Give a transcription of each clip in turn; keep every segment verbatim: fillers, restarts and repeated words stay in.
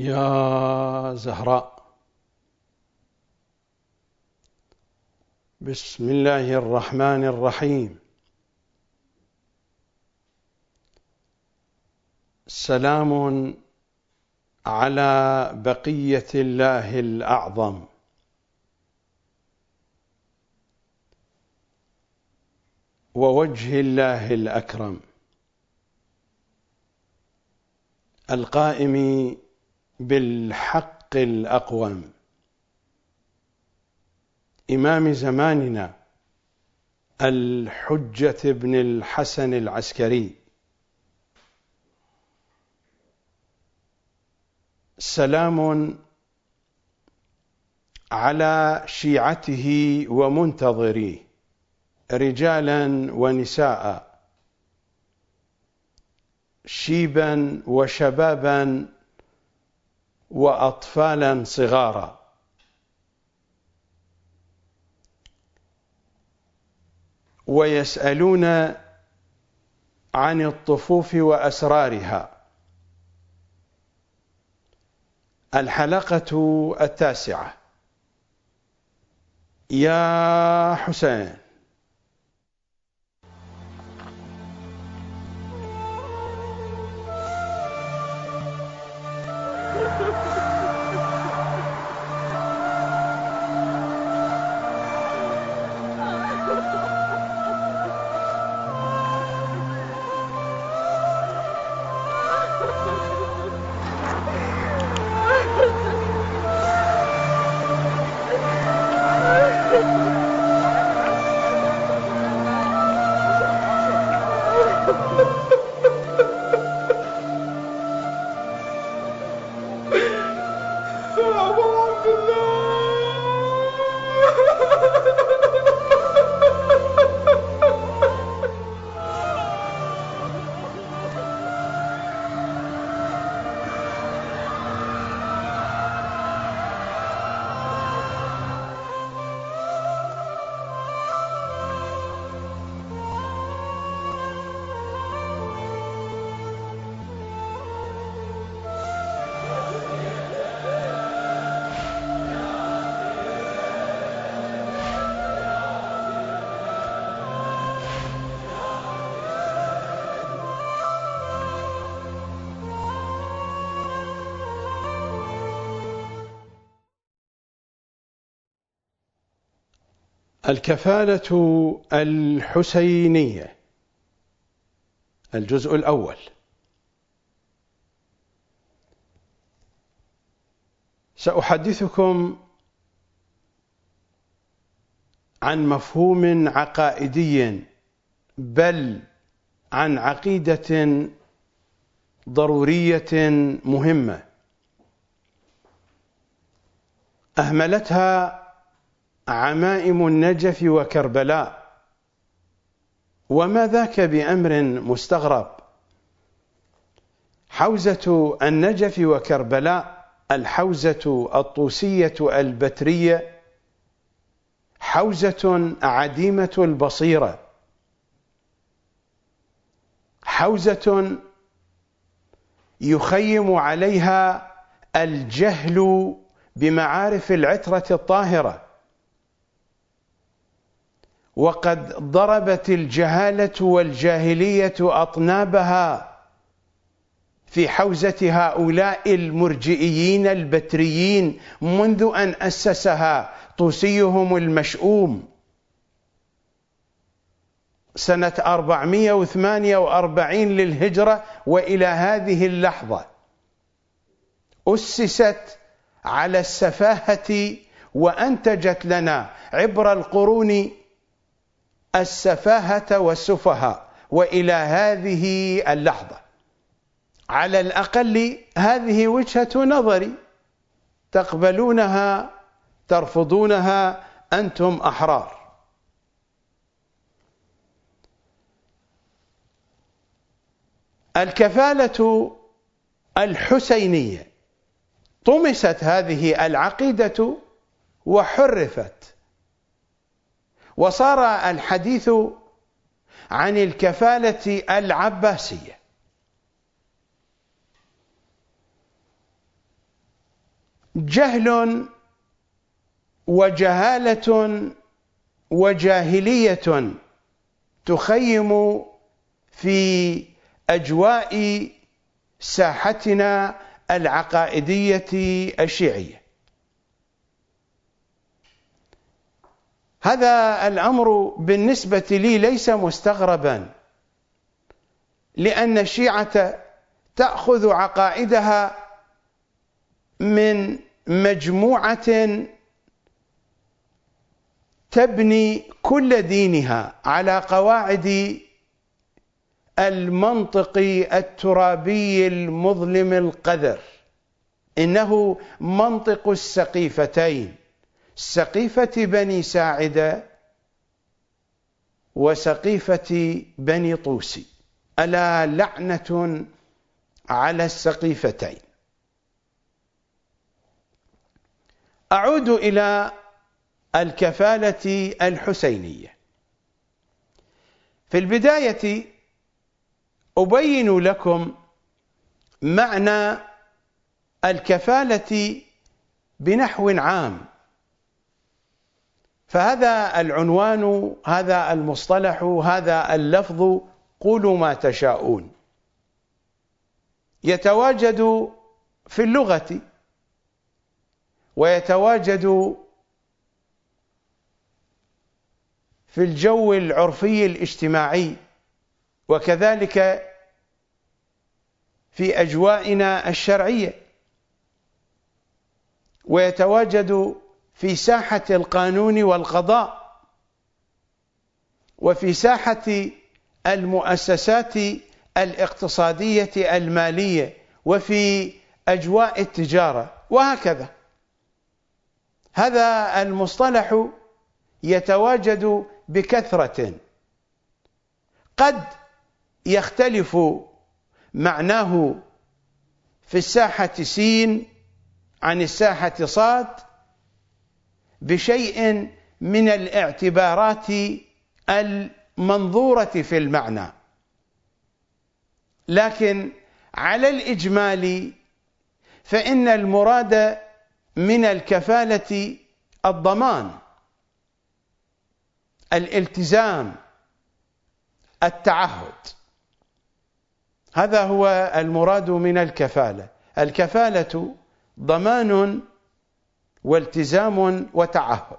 يا زهراء، بسم الله الرحمن الرحيم. سلام على بقية الله الأعظم، ووجه الله الأكرم، القائم بالحق الأقوم، إمام زماننا الحجة بن الحسن العسكري. سلام على شيعته ومنتظريه، رجالا ونساء، شيبا وشبابا وأطفالا صغارا، ويسألون عن الطفوف وأسرارها. الحلقة التاسعة. يا حسين، الكفالة الحسينية، الجزء الأول. سأحدثكم عن مفهوم عقائدي، بل عن عقيدة ضرورية مهمة أهملتها عمائم النجف وكربلاء، وما ذاك بأمر مستغرب. حوزة النجف وكربلاء، الحوزة الطوسية البترية، حوزة عديمة البصيرة، حوزة يخيم عليها الجهل بمعارف العترة الطاهرة، وقد ضربت الجهالة والجاهلية أطنابها في حوزة هؤلاء المرجئيين البتريين منذ أن أسسها طوسيهم المشؤوم سنة أربعمائة وثمانية وأربعين للهجرة، وإلى هذه اللحظة أسست على السفاهة، وأنتجت لنا عبر القرون السفاهة والسفهاء، وإلى هذه اللحظة. على الأقل هذه وجهة نظري، تقبلونها ترفضونها، أنتم أحرار. الكفالة الحسينية، طمست هذه العقيدة وحرفت، وصار الحديث عن الكفالة العباسية. جهل وجهالة وجاهلية تخيم في أجواء ساحتنا العقائدية الشيعية. هذا الأمر بالنسبة لي ليس مستغربا، لأن الشيعة تأخذ عقائدها من مجموعة تبني كل دينها على قواعد المنطق الترابي المظلم القذر. إنه منطق السقيفتين، سقيفة بني ساعدة وسقيفة بني طوسي، ألا لعنة على السقيفتين. أعود إلى الكفالة الحسينية. في البداية أبين لكم معنى الكفالة بنحو عام، فهذا العنوان، هذا المصطلح، هذا اللفظ، قولوا ما تشاءون، يتواجد في اللغة ويتواجد في الجو العرفي الاجتماعي، وكذلك في أجوائنا الشرعية، ويتواجد في ساحة القانون والقضاء، وفي ساحة المؤسسات الاقتصادية المالية، وفي أجواء التجارة، وهكذا. هذا المصطلح يتواجد بكثرة، قد يختلف معناه في الساحة سين عن الساحة صاد بشيء من الاعتبارات المنظورة في المعنى، لكن على الإجمال فإن المراد من الكفالة الضمان، الالتزام، التعهد. هذا هو المراد من الكفالة. الكفالة ضمان والتزام وتعهد.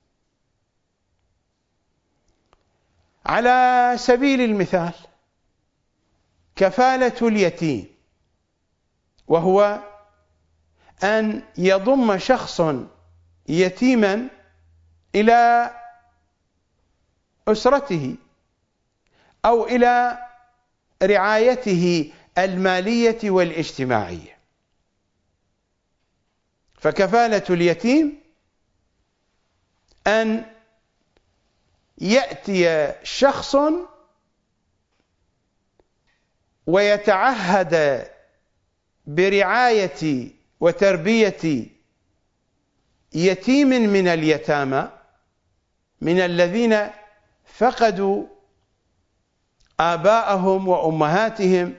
على سبيل المثال كفالة اليتيم، وهو أن يضم شخص يتيما إلى أسرته أو إلى رعايته المالية والاجتماعية. فكفالة اليتيم أن يأتي شخص ويتعهد برعاية وتربية يتيم من اليتامى، من الذين فقدوا آباءهم وأمهاتهم،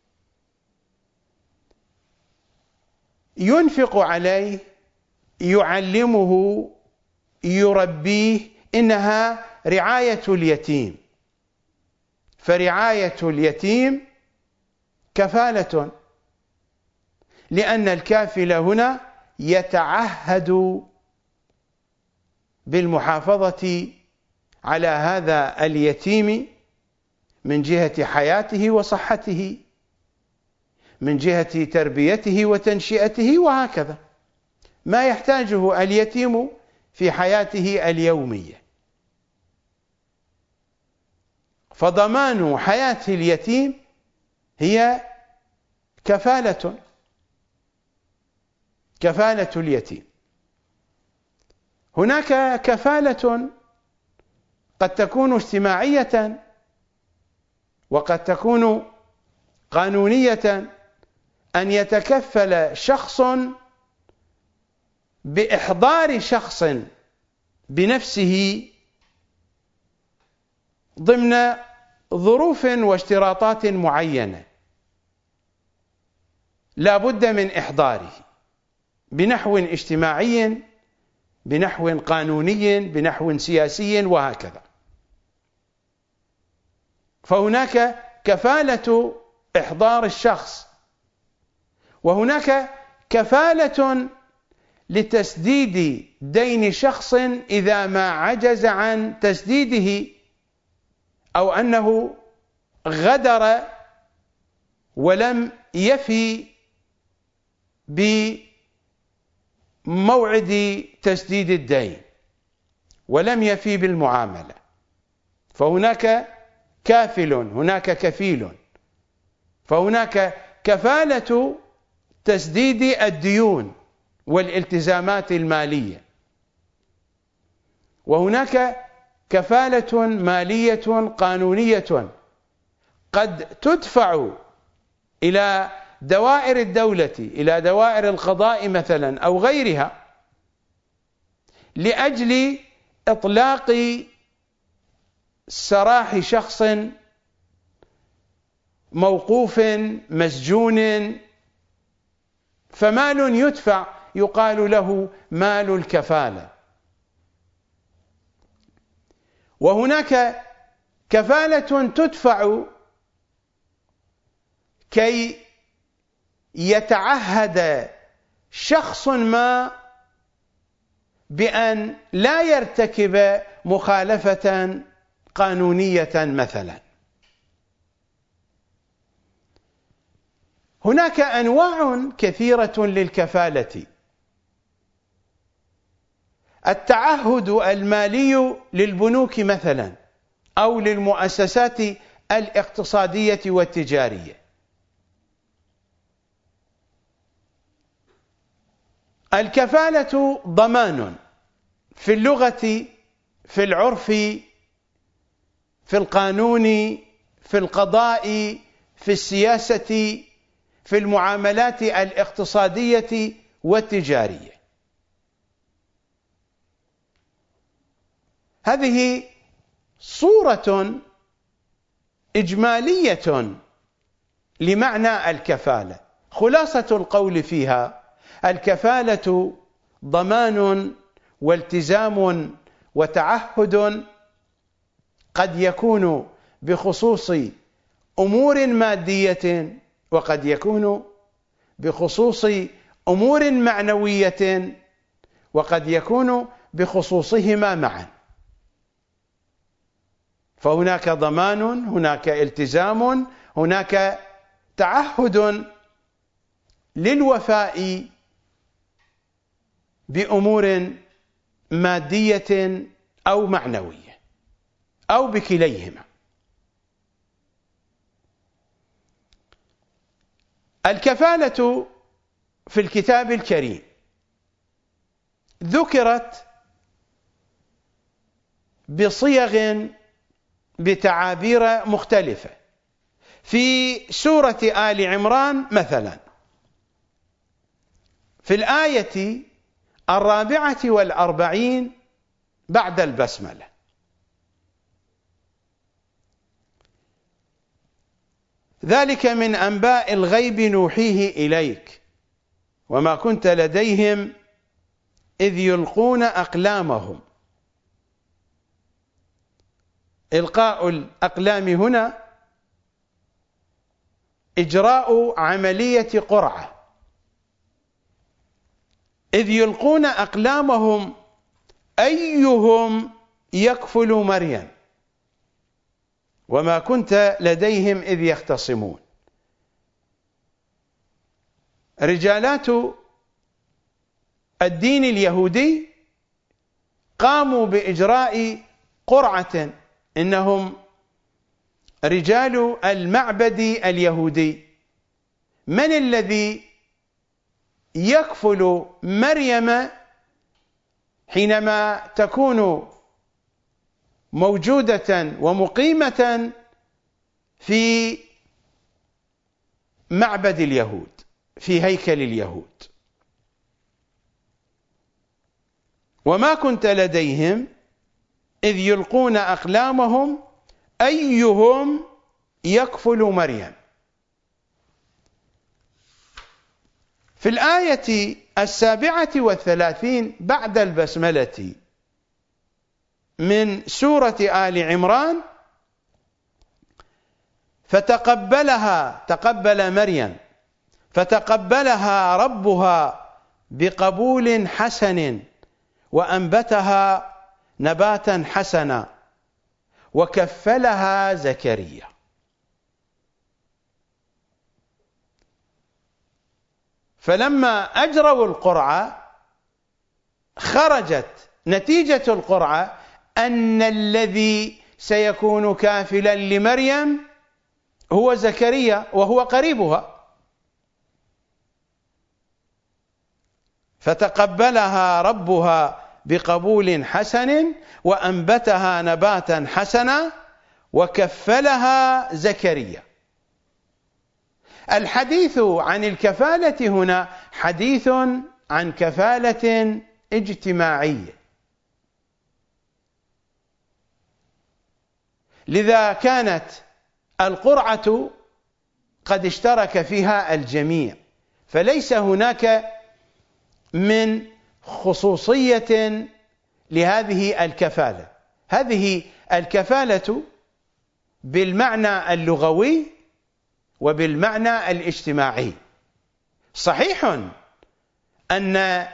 ينفق عليه، يعلمه، يربيه. إنها رعاية اليتيم. فرعاية اليتيم كفالة، لأن الكافل هنا يتعهد بالمحافظة على هذا اليتيم من جهة حياته وصحته، من جهة تربيته وتنشئته، وهكذا ما يحتاجه اليتيم في حياته اليومية. فضمان حياة اليتيم هي كفالة كفالة اليتيم. هناك كفالة قد تكون اجتماعية وقد تكون قانونية، أن يتكفل شخص بإحضار شخص بنفسه ضمن ظروف واشتراطات معينة لا بد من إحضاره، بنحو اجتماعي، بنحو قانوني، بنحو سياسي، وهكذا. فهناك كفالة إحضار الشخص، وهناك كفالة لتسديد دين شخص إذا ما عجز عن تسديده، أو أنه غدر ولم يفي بموعد تسديد الدين ولم يفي بالمعاملة، فهناك كافل، هناك كفيل. فهناك كفالة تسديد الديون والالتزامات المالية، وهناك كفالة مالية قانونية قد تدفع إلى دوائر الدولة، إلى دوائر القضاء مثلا أو غيرها، لأجل إطلاق سراح شخص موقوف مسجون، فمال يدفع يقال له مال الكفالة. وهناك كفالة تدفع كي يتعهد شخص ما بأن لا يرتكب مخالفة قانونية مثلا. هناك أنواع كثيرة للكفالة. التعهد المالي للبنوك مثلا، أو للمؤسسات الاقتصادية والتجارية. الكفالة ضمان في اللغة، في العرف، في القانون، في القضاء، في السياسة، في المعاملات الاقتصادية والتجارية. هذه صورة إجمالية لمعنى الكفالة. خلاصة القول فيها: الكفالة ضمان والتزام وتعهد قد يكون بخصوص أمور مادية، وقد يكون بخصوص أمور معنوية، وقد يكون بخصوصهما معا. فهناك ضمان، هناك التزام، هناك تعهد للوفاء بأمور مادية أو معنوية أو بكليهما. الكفالة في الكتاب الكريم ذكرت بصيغ، بتعابير مختلفة. في سورة آل عمران مثلا، في الآية الرابعة والأربعين بعد البسملة: ذلك من أنباء الغيب نوحيه إليك وما كنت لديهم إذ يلقون أقلامهم. إلقاء الأقلام هنا إجراء عملية قرعة. إذ يلقون أقلامهم أيهم يكفل مريم وما كنت لديهم إذ يختصمون. رجالات الدين اليهودي قاموا بإجراء قرعة، إنهم رجال المعبد اليهودي. من الذي يكفل مريم حينما تكون موجودة ومقيمة في معبد اليهود، في هيكل اليهود؟ وما كنت لديهم إذ يلقون أقلامهم أيهم يكفل مريم. في الآية السابعة والثلاثين بعد البسملة من سورة آل عمران: فتقبلها، تقبل مريم، فتقبلها ربها بقبول حسن وأنبتها نباتا حسنا وكفلها زكريا. فلما أجروا القرعة خرجت نتيجة القرعة أن الذي سيكون كافلا لمريم هو زكريا وهو قريبها. فتقبلها ربها بقبول حسن وأنبتها نباتا حسنا وكفلها زكريا. الحديث عن الكفالة هنا حديث عن كفالة اجتماعية، لذا كانت القرعة قد اشترك فيها الجميع، فليس هناك من خصوصية لهذه الكفالة. هذه الكفالة بالمعنى اللغوي وبالمعنى الاجتماعي. صحيح أن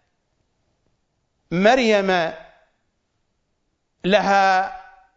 مريم لها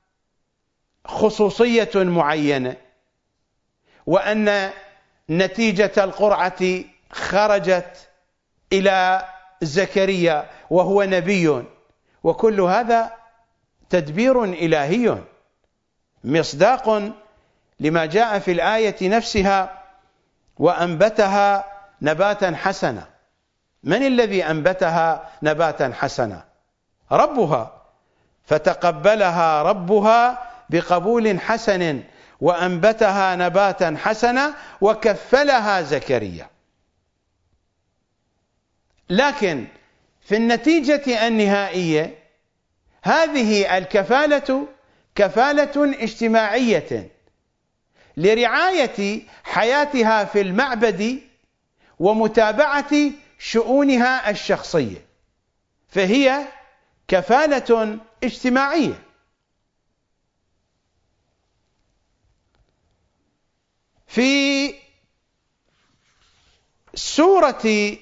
خصوصية معينة، وأن نتيجة القرعة خرجت إلى زكريا وهو نبي، وكل هذا تدبير إلهي مصداق لما جاء في الآية نفسها: وأنبتها نباتا حسنا. من الذي أنبتها نباتا حسنا؟ ربها. فتقبلها ربها بقبول حسن وأنبتها نباتا حسنا وكفلها زكريا. لكن في النتيجة النهائية هذه الكفالة كفالة اجتماعية لرعاية حياتها في المعبد ومتابعة شؤونها الشخصية، فهي كفالة اجتماعية. في سورة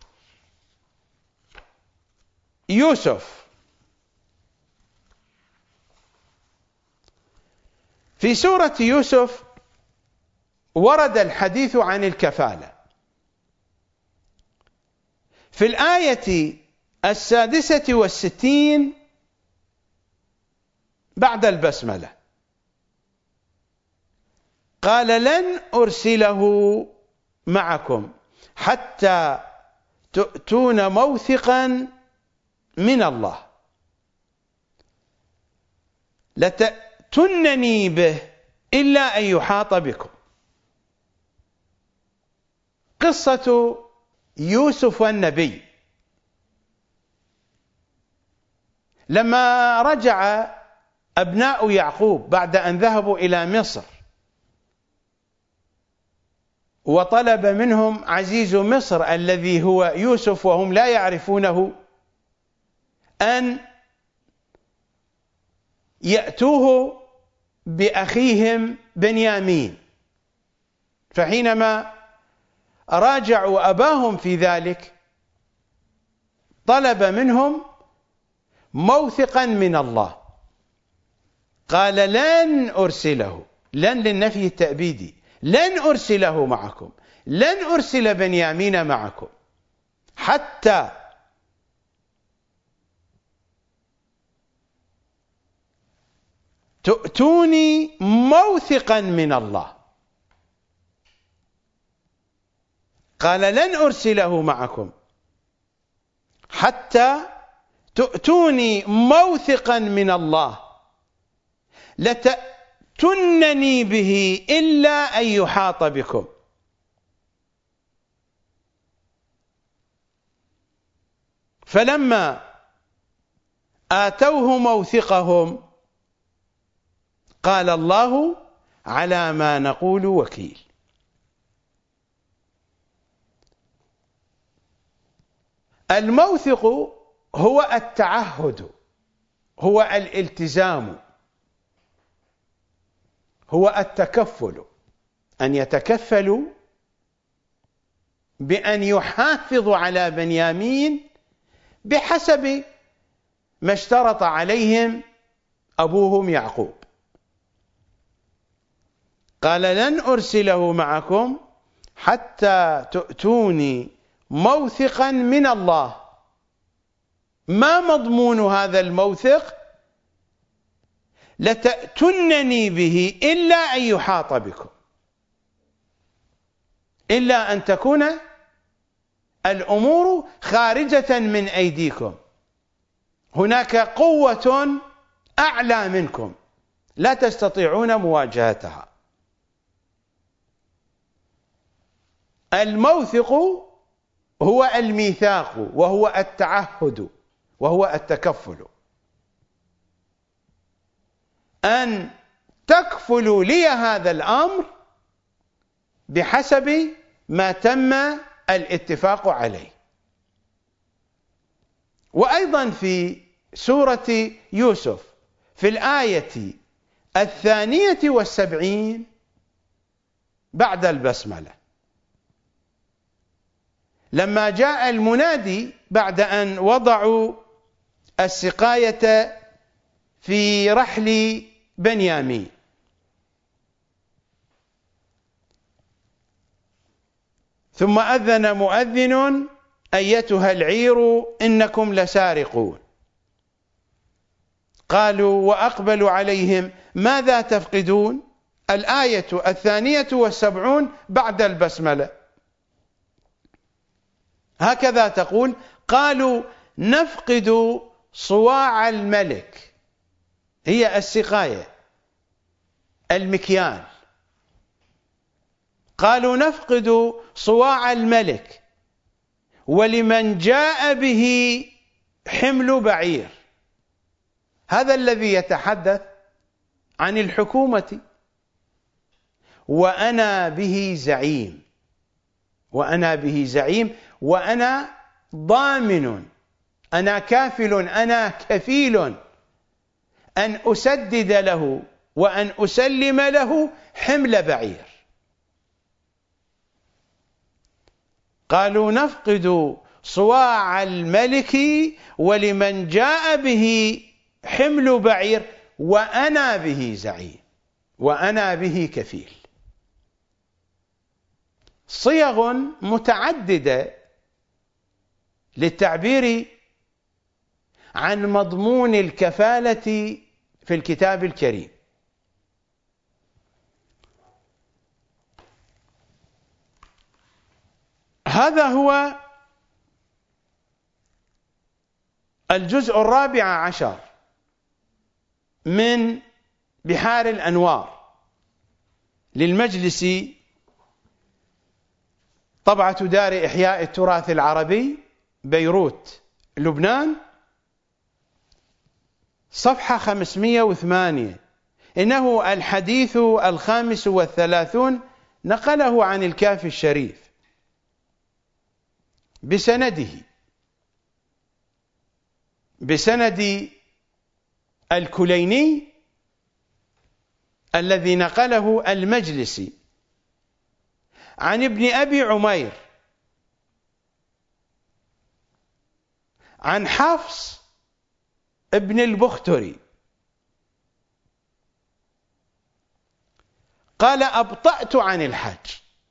يوسف في سورة يوسف ورد الحديث عن الكفالة في الآية السادسة والستين بعد البسملة: قال لن أرسله معكم حتى تؤتون موثقا من الله لتأتونني به إلا أن يحاط بكم. قصة يوسف النبي لما رجع أبناء يعقوب بعد أن ذهبوا إلى مصر وطلب منهم عزيز مصر الذي هو يوسف وهم لا يعرفونه أن يأتوه بأخيهم بنيامين، فحينما راجعوا أباهم في ذلك طلب منهم موثقا من الله. قال لن أرسله، لن للنفي التأبيدي، لن أرسله معكم، لن أرسل بنيامين معكم حتى تؤتوني موثقا من الله. قال لن أرسله معكم حتى تؤتوني موثقا من الله لتأتونني به إلا أن يحاط بكم. فلما آتوه موثقهم قال الله على ما نقول وكيل. الموثق هو التعهد، هو الالتزام، هو التكفل، أن يتكفلوا بأن يحافظوا على بنيامين بحسب ما اشترط عليهم أبوهم يعقوب. قال: لن أرسله معكم حتى تؤتوني موثقا من الله. ما مضمون هذا الموثق؟ لتأتنني به إلا أن يحاط بكم، إلا أن تكون الأمور خارجة من أيديكم، هناك قوة أعلى منكم لا تستطيعون مواجهتها. الموثق هو الميثاق، وهو التعهد، وهو التكفل، أن تكفلوا لي هذا الأمر بحسب ما تم الاتفاق عليه. وأيضا في سورة يوسف في الآية الثانية والسبعين بعد البسملة، لما جاء المنادي بعد أن وضعوا السقاية في رحل بنيامين: ثم أذن مؤذن أيتها العير إنكم لسارقون. قالوا وأقبلوا عليهم ماذا تفقدون؟ الآية الثانية والسبعون بعد البسملة، هكذا تقول: قالوا نفقد صواع الملك، هي السقاية المكيال. قالوا نفقد صواع الملك ولمن جاء به حمل بعير. هذا الذي يتحدث عن الحكومة. وأنا به زعيم، وأنا به زعيم، وأنا ضامن، أنا كافل، أنا كفيل أن أسدد له وأن أسلم له حمل بعير. قالوا نفقد صواع الملك ولمن جاء به حمل بعير وأنا به زعيم، وأنا به كفيل. صيغ متعددة للتعبير عن مضمون الكفالة في الكتاب الكريم. هذا هو الجزء الرابع عشر من بحار الأنوار للمجلس، طبعة دار إحياء التراث العربي، بيروت، لبنان، صفحة خمسمئة وثمانية. إنه الحديث الخامس والثلاثون، نقله عن الكافي الشريف بسنده بسند الكليني الذي نقله المجلسي عن ابن أبي عمير عن حفص ابن البختري قال أبطأت عن الحج،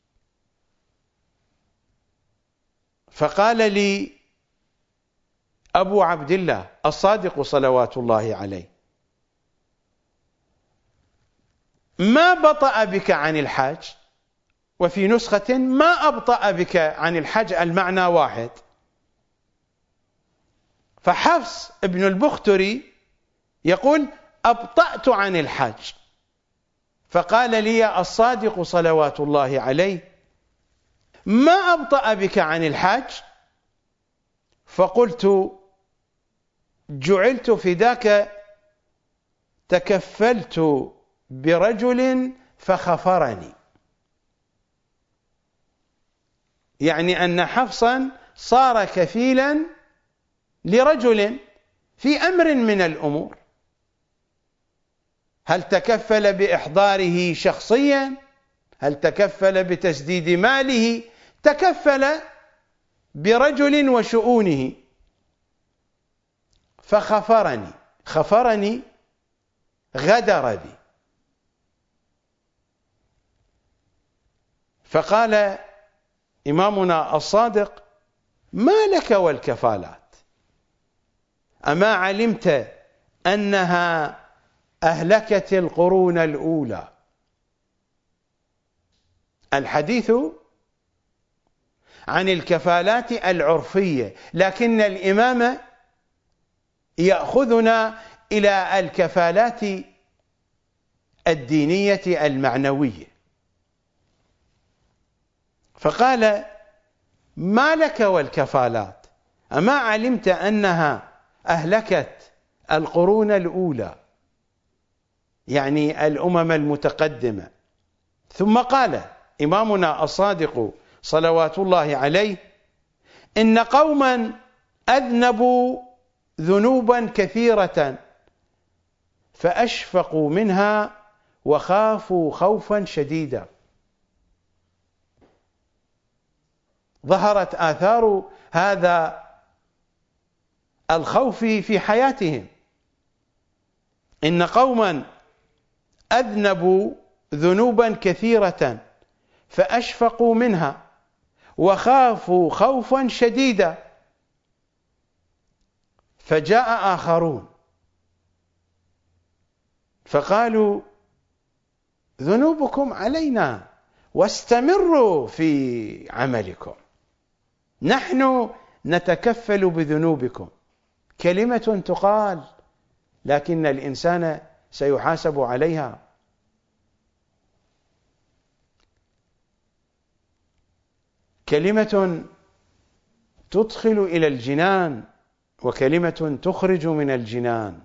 فقال لي أبو عبد الله الصادق صلوات الله عليه: ما بطأ بك عن الحج؟ وفي نسخة ما أبطأ بك عن الحج، المعنى واحد. فحفص ابن البختري يقول أبطأت عن الحج، فقال لي الصادق صلوات الله عليه: ما أبطأ بك عن الحج؟ فقلت جعلت فداك تكفلت برجل فخفرني، يعني أن حفصا صار كفيلا لرجل في أمر من الأمور. هل تكفل بإحضاره شخصيا؟ هل تكفل بتسديد ماله؟ تكفل برجل وشؤونه. فخفرني، خفرني غدر بي. فقال إمامنا الصادق: ما لك والكفالات؟ أما علمت أنها أهلكت القرون الأولى؟ الحديث عن الكفالات العرفية، لكن الإمام يأخذنا إلى الكفالات الدينية المعنوية. فقال: ما لك والكفالات؟ أما علمت أنها أهلكت القرون الأولى، يعني الأمم المتقدمة. ثم قال إمامنا الصادق صلوات الله عليه: إن قوما أذنبوا ذنوبا كثيرة فأشفقوا منها وخافوا خوفا شديدا. ظهرت آثار هذا الخوف في حياتهم. إن قوما أذنبوا ذنوبا كثيرة فأشفقوا منها وخافوا خوفا شديدا. فجاء آخرون فقالوا: ذنوبكم علينا واستمروا في عملكم، نحن نتكفل بذنوبكم. كلمة تقال، لكن الإنسان سيحاسب عليها. كلمة تدخل إلى الجنان، وكلمة تخرج من الجنان،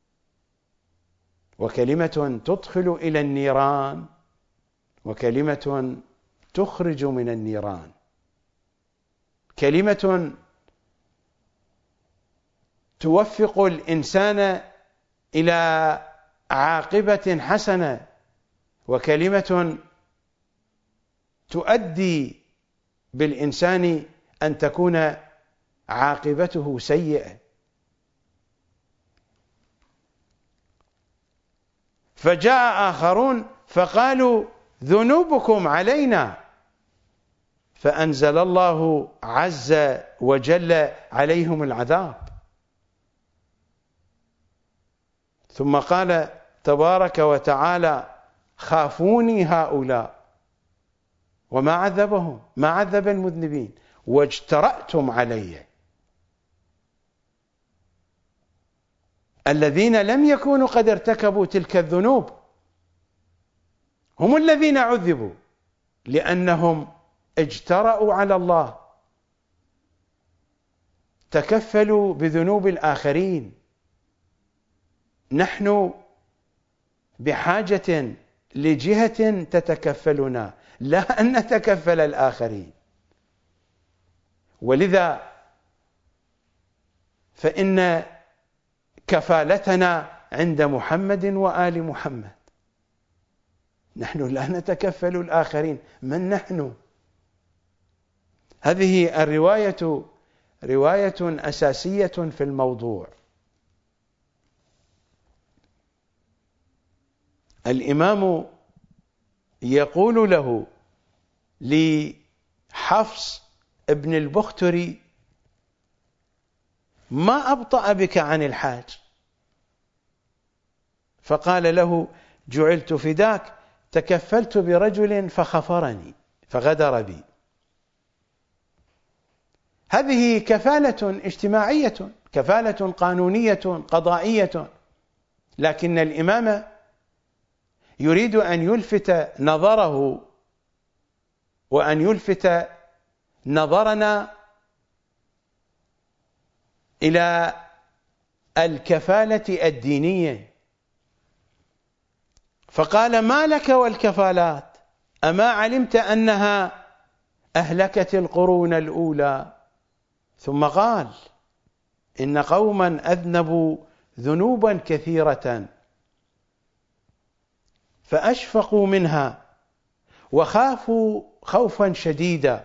وكلمة تدخل إلى النيران، وكلمة تخرج من النيران. كلمة توفق الإنسان إلى عاقبة حسنة، وكلمة تؤدي بالإنسان أن تكون عاقبته سيئة. فجاء آخرون فقالوا: ذنوبكم علينا، فأنزل الله عز وجل عليهم العذاب. ثم قال تبارك وتعالى: خافوني هؤلاء، وما عذبهم، ما عذب المذنبين، واجترأتم علي. الذين لم يكونوا قد ارتكبوا تلك الذنوب هم الذين عذبوا، لأنهم اجترأوا على الله، تكفلوا بذنوب الآخرين. نحن بحاجة لجهة تتكفلنا، لا أن نتكفل الآخرين. ولذا فإن كفالتنا عند محمد وآل محمد. نحن لا نتكفل الآخرين. من نحن؟ هذه الرواية رواية أساسية في الموضوع. الإمام يقول له لحفص ابن البختري: ما أبطأ بك عن الحاج؟ فقال له: جعلت فداك، تكفلت برجل فخفرني فغدر بي. هذه كفالة اجتماعية، كفالة قانونية قضائية، لكن الإمام يريد أن يلفت نظره وأن يلفت نظرنا إلى الكفالة الدينية. فقال: ما لك والكفالات؟ أما علمت أنها أهلكت القرون الأولى؟ ثم قال إن قوما أذنبوا ذنوبا كثيرة فأشفقوا منها وخافوا خوفا شديدا،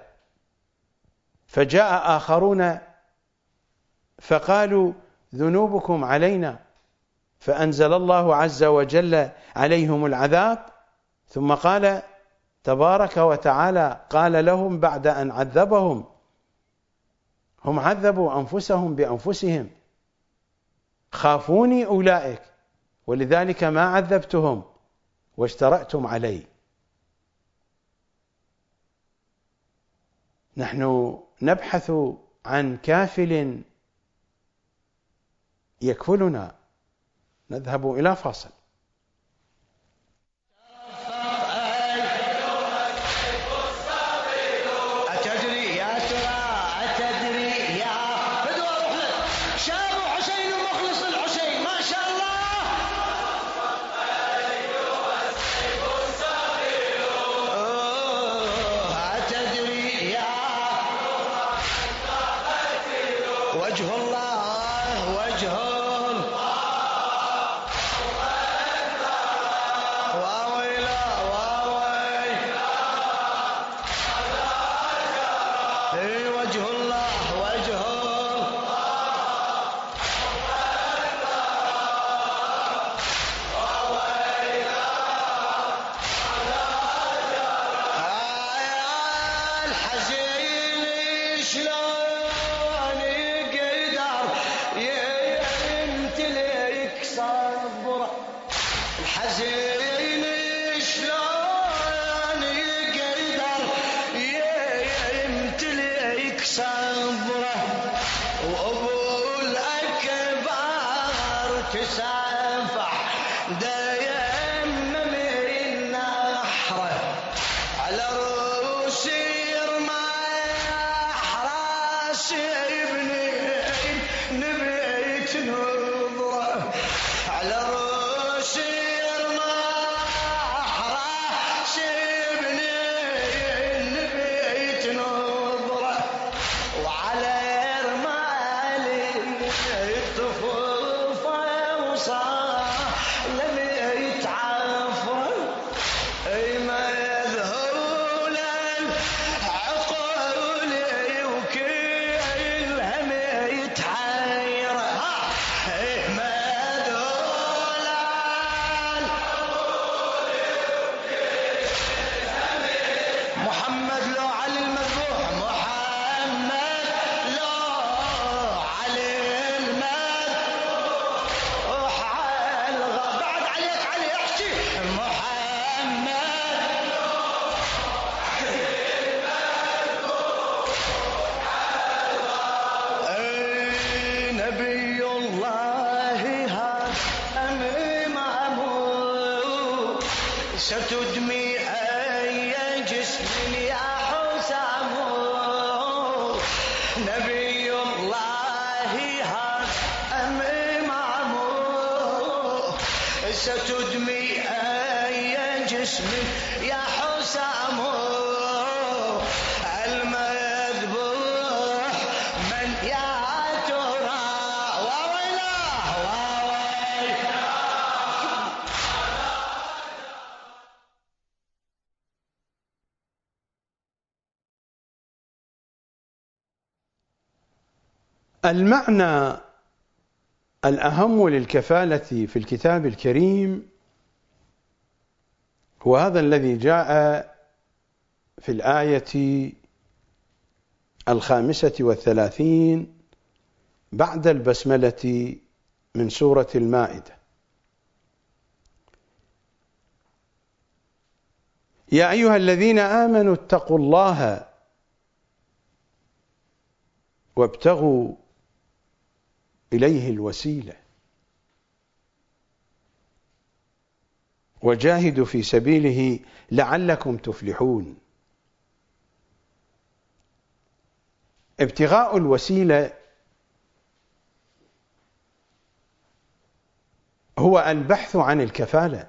فجاء آخرون فقالوا ذنوبكم علينا، فأنزل الله عز وجل عليهم العذاب، ثم قال تبارك وتعالى قال لهم بعد أن عذبهم: هم عذبوا أنفسهم بأنفسهم، خافوني أولئك ولذلك ما عذبتهم واشترأتم علي. نحن نبحث عن كافل يكفلنا. نذهب إلى فاصل. أتدري يا ترى أتدري يا بدو شاب حسين مخلص الحسين ما شاء الله. أتدري يا وجه الله وجه ستدمي أي جسم يا حسام نبي الله هذا أمامه ستدمي أي جسم يا حسام المذبوح من يا ترى وويله وويله. المعنى الأهم للكفالة في الكتاب الكريم هو هذا الذي جاء في الآية الخامسة والثلاثين بعد البسملة من سورة المائدة: يا أيها الذين آمنوا اتقوا الله وابتغوا إليه الوسيلة وجاهدوا في سبيله لعلكم تفلحون. ابتغاء الوسيلة هو البحث عن الكفالة،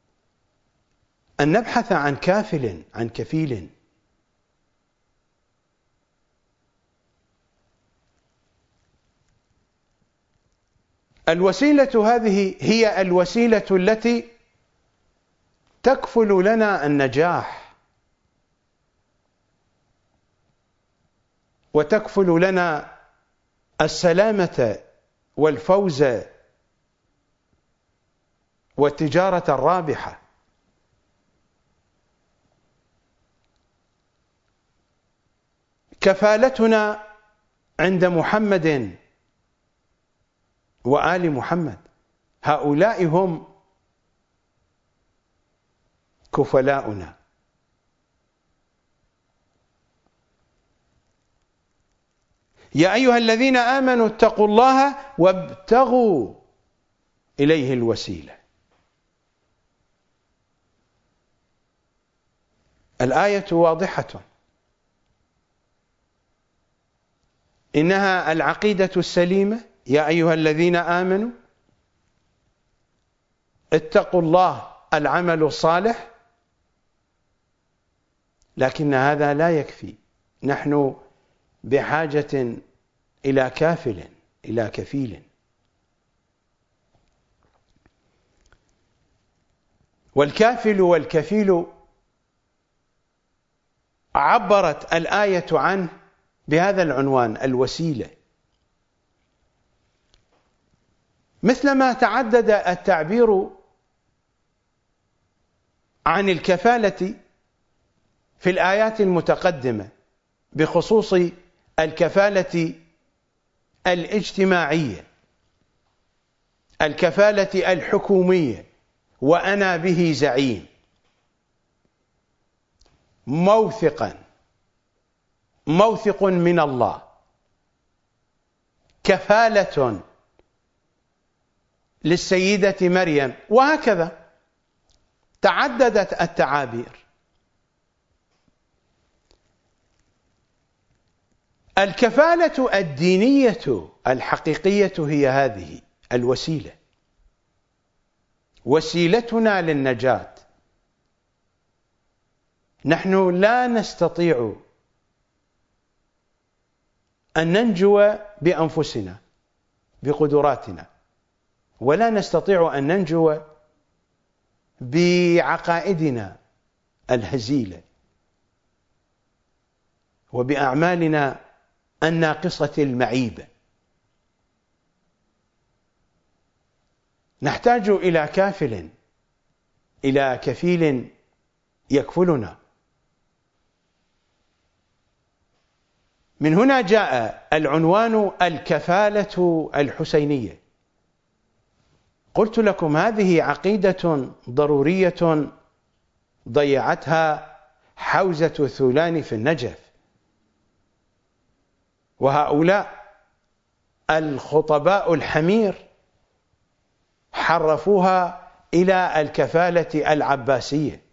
أن نبحث عن كافل عن كفيل. الوسيلة هذه هي الوسيلة التي تكفل لنا النجاح وتكفل لنا السلامة والفوز والتجارة الرابحة. كفالتنا عند محمد وآل محمد، هؤلاء هم كفلاؤنا. يا أيها الذين آمنوا اتقوا الله وابتغوا إليه الوسيلة. الآية واضحة، إنها العقيدة السليمة. يا أيها الذين آمنوا اتقوا الله، العمل الصالح. لكن هذا لا يكفي، نحن بحاجة إلى كافل، إلى كفيل. والكافل والكفيل عبرت الآية عنه بهذا العنوان: الوسيلة. مثلما تعدد التعبير عن الكفالة في الآيات المتقدمة بخصوص الكفالة الاجتماعية، الكفالة الحكومية، وأنا به زعيم، موثقا موثق من الله، كفالة للسيدة مريم، وهكذا تعددت التعابير. الكفالة الدينية الحقيقية هي هذه الوسيلة، وسيلتنا للنجاة. نحن لا نستطيع أن ننجو بأنفسنا بقدراتنا، ولا نستطيع أن ننجو بعقائدنا الهزيلة وبأعمالنا الناقصة المعيبة. نحتاج إلى كافل، إلى كفيل يكفلنا. من هنا جاء العنوان الكفالة الحسينية. قلت لكم هذه عقيدة ضرورية ضيعتها حوزة ثولان في النجف، وهؤلاء الخطباء الحمير حرفوها إلى الكفالة العباسية.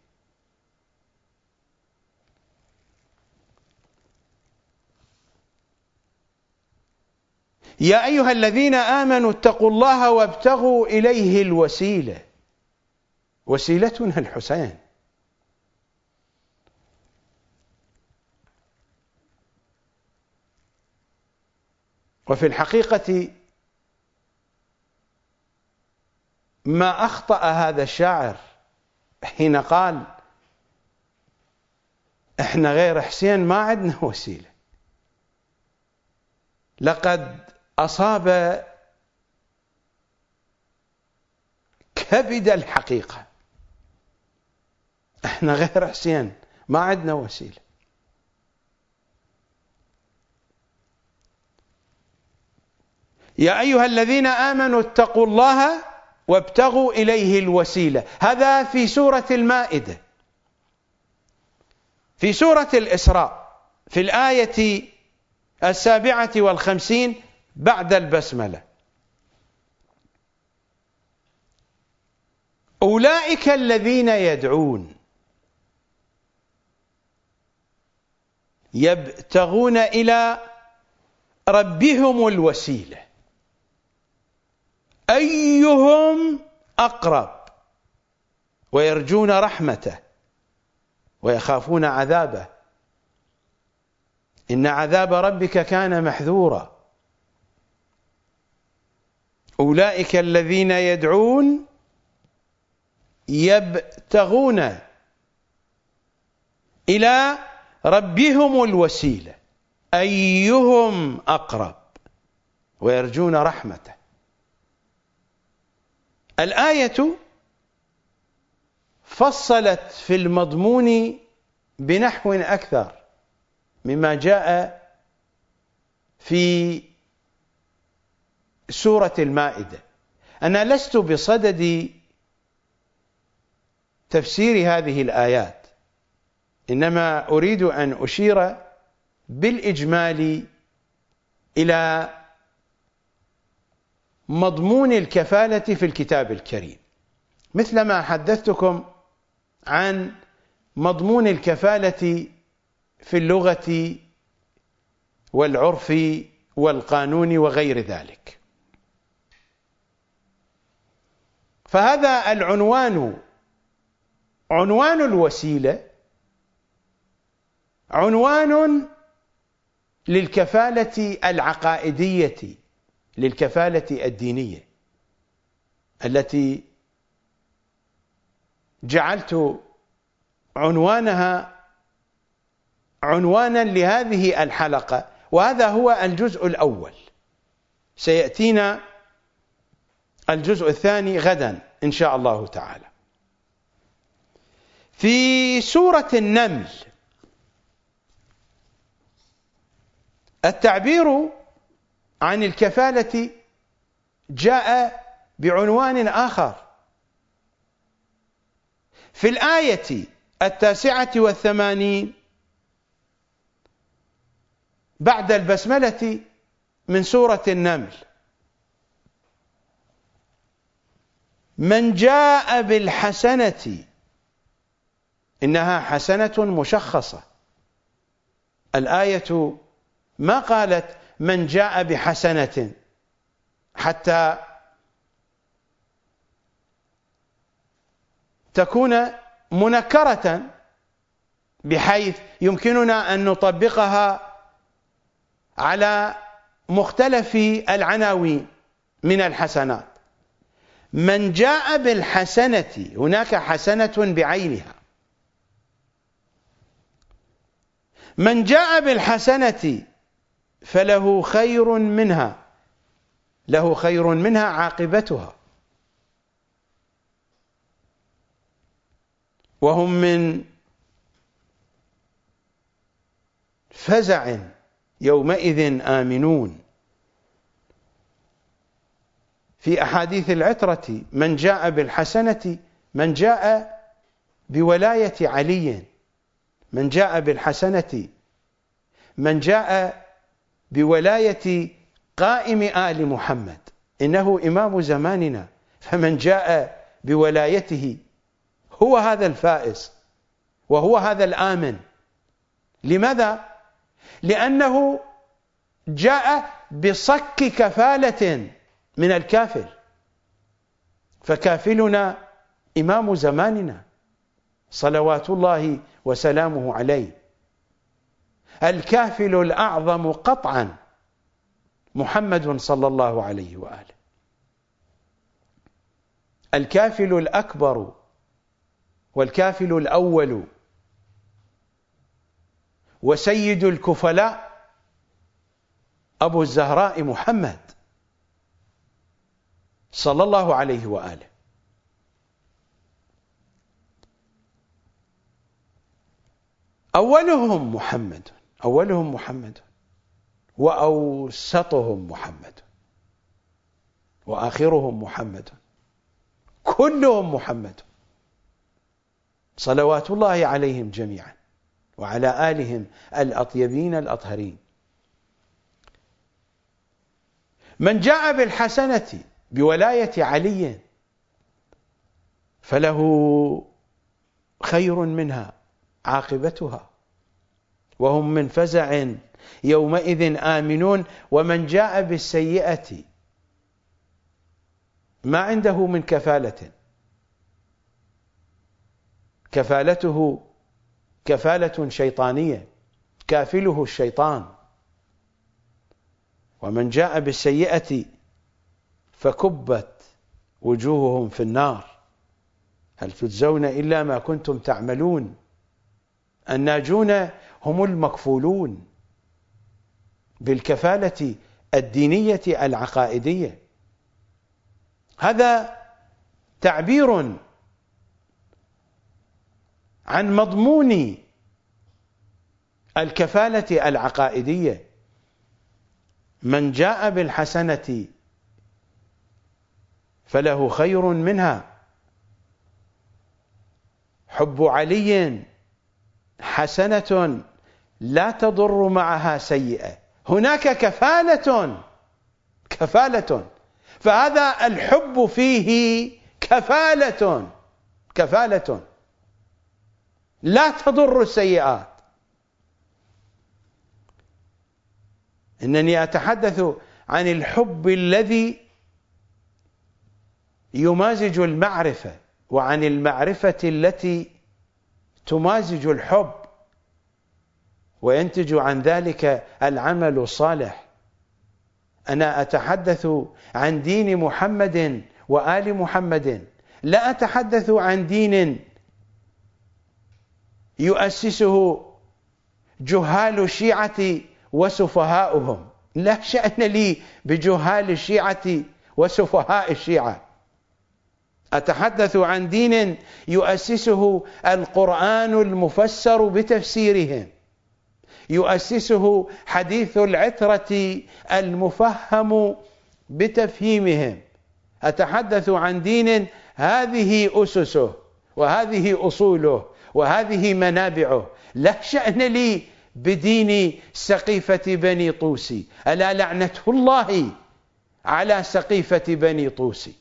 يا أيها الذين آمنوا اتقوا الله وابتغوا إليه الوسيلة. وسيلتنا الحسين. وفي الحقيقة ما أخطأ هذا الشاعر حين قال إحنا غير حسين ما عندنا وسيلة. لقد أصاب كبد الحقيقة. إحنا غير حسين ما عندنا وسيلة. يا أيها الذين آمنوا اتقوا الله وابتغوا إليه الوسيلة. هذا في سورة المائدة. في سورة الإسراء في الآية السابعة والخمسين بعد البسملة: أولئك الذين يدعون يبتغون إلى ربهم الوسيلة أيهم أقرب ويرجون رحمته ويخافون عذابه إن عذاب ربك كان محذورا. أولئك الذين يدعون يبتغون إلى ربهم الوسيلة أيهم أقرب ويرجون رحمته. الآية فصلت في المضمون بنحو أكثر مما جاء في سورة المائدة. أنا لست بصدد تفسير هذه الآيات، إنما أريد أن أشير بالإجمال إلى مضمون الكفالة في الكتاب الكريم، مثلما حدثتكم عن مضمون الكفالة في اللغة والعرف والقانون وغير ذلك. فهذا العنوان، عنوان الوسيلة، عنوان للكفالة العقائدية، للكفالة الدينية التي جعلت عنوانها عنوانا لهذه الحلقة، وهذا هو الجزء الأول. سيأتينا الجزء الثاني غدا إن شاء الله تعالى. في سورة النمل التعبير عن الكفالة جاء بعنوان آخر. في الآية التاسعة والثمانين بعد البسملة من سورة النمل: من جاء بالحسنة، إنها حسنة مشخصة. الآية ما قالت من جاء بحسنة حتى تكون منكرة بحيث يمكننا أن نطبقها على مختلف العناوين من الحسنات. من جاء بالحسنة، هناك حسنة بعينها. من جاء بالحسنة فله خير منها، له خير منها عاقبتها، وهم من فزع يومئذ آمنون. في أحاديث العترة: من جاء بالحسنة، من جاء بولاية علي، من جاء بالحسنة، من جاء بولاية قائم آل محمد، إنه إمام زماننا، فمن جاء بولايته هو هذا الفائز وهو هذا الآمن. لماذا؟ لأنه جاء بصك كفالة من الكافل، فكافلنا إمام زماننا صلوات الله وسلامه عليه، الكافل الأعظم قطعا محمد صلى الله عليه وآله، الكافل الأكبر والكافل الأول وسيد الكفلاء أبو الزهراء محمد صلى الله عليه وآله. أولهم محمد، أولهم محمد، وأوسطهم محمد، وآخرهم محمد، كلهم محمد صلوات الله عليهم جميعا وعلى آلهم الأطيبين الأطهرين. من جاء بالحسنة بولاية علي فله خير منها عاقبتها، وهم من فزع يومئذ آمنون. ومن جاء بالسيئة ما عنده من كفالة، كفالته كفالة شيطانية، كافله الشيطان. ومن جاء بالسيئة فكبت وجوههم في النار هل تجزون إلا ما كنتم تعملون. الناجون هم المكفولون بالكفالة الدينية العقائدية. هذا تعبير عن مضمون الكفالة العقائدية. من جاء بالحسنة فله خير منها. حب علي حسنة لا تضر معها سيئة. هناك كفالة كفالة فهذا الحب فيه كفالة كفالة لا تضر السيئات. إنني أتحدث عن الحب الذي يمازج المعرفة وعن المعرفة التي تمازج الحب وينتج عن ذلك العمل الصالح. أنا أتحدث عن دين محمد وآل محمد، لا أتحدث عن دين يؤسسه جهال الشيعة وسفهاؤهم. لا شأن لي بجهال الشيعة وسفهاء الشيعة. أتحدث عن دين يؤسسه القرآن المفسر بتفسيرهم، يؤسسه حديث العترة المفهم بتفهيمهم. أتحدث عن دين هذه أسسه وهذه أصوله وهذه منابعه. لا شأن لي بدين سقيفة بني طوسي. ألا لعنة الله على سقيفة بني طوسي.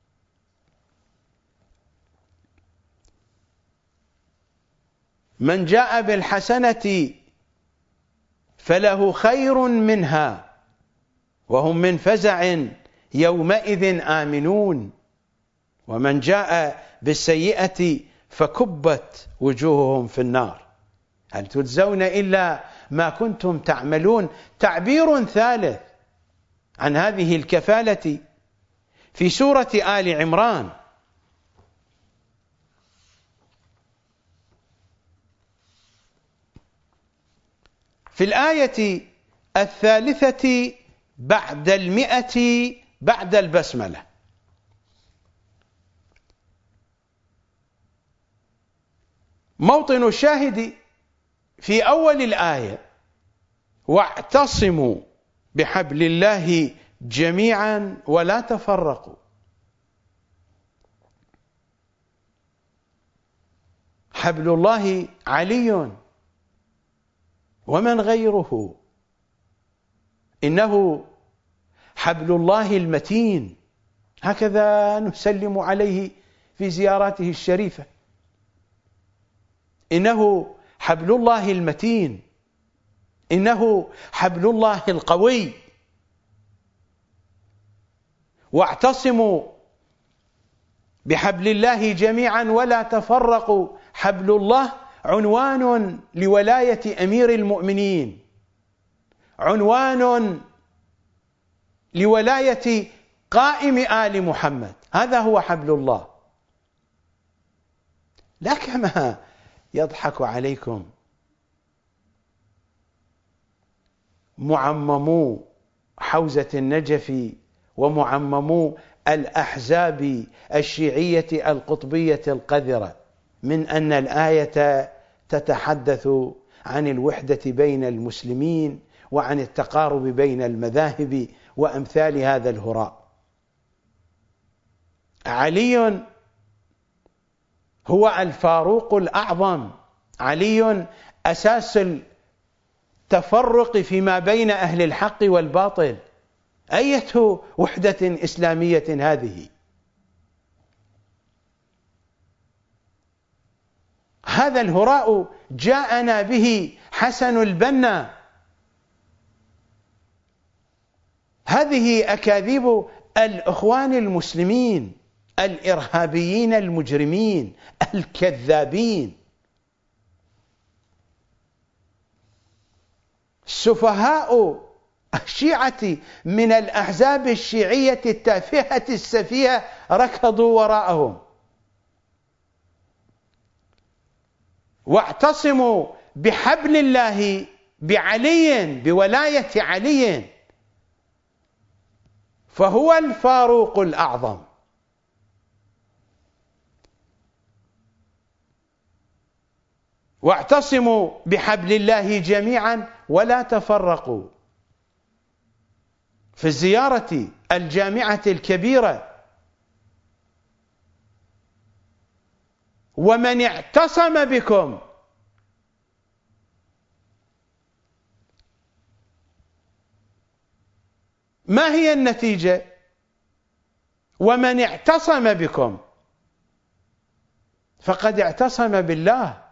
من جاء بالحسنة فله خير منها وهم من فزع يومئذ آمنون. ومن جاء بالسيئة فكبت وجوههم في النار هل تجزون إلا ما كنتم تعملون. تعبير ثالث عن هذه الكفالة في سورة آل عمران. في الآية الثالثة بعد المئة بعد البسملة. موطن الشاهد في أول الآية واعتصموا بحبل الله جميعا ولا تفرقوا. حبل الله علي ومن غيره. إنه حبل الله المتين. هكذا نسلم عليه في زياراته الشريفة. إنه حبل الله المتين، إنه حبل الله القوي. واعتصموا بحبل الله جميعا ولا تفرقوا. حبل الله عنوان لولاية أمير المؤمنين، عنوان لولاية قائم آل محمد. هذا هو حبل الله. لا كما يضحك عليكم معممو حوزة النجف ومعممو الأحزاب الشيعية القطبية القذرة من أن الآية تتحدث عن الوحدة بين المسلمين وعن التقارب بين المذاهب وأمثال هذا الهراء. علي هو الفاروق الأعظم. علي أساس التفرق فيما بين أهل الحق والباطل. أية وحدة إسلامية هذه؟ هذا الهراء جاءنا به حسن البنا. هذه أكاذيب الإخوان المسلمين الإرهابيين المجرمين الكذابين. السفهاء الشيعة من الأحزاب الشيعية التافهة السفيهة ركضوا وراءهم. واعتصموا بحبل الله، بعلي، بولاية علي، فهو الفاروق الأعظم. واعتصموا بحبل الله جميعا ولا تفرقوا. في الزيارة الجامعة الكبيرة: ومن اعتصم بكم. ما هي النتيجة؟ ومن اعتصم بكم فقد اعتصم بالله.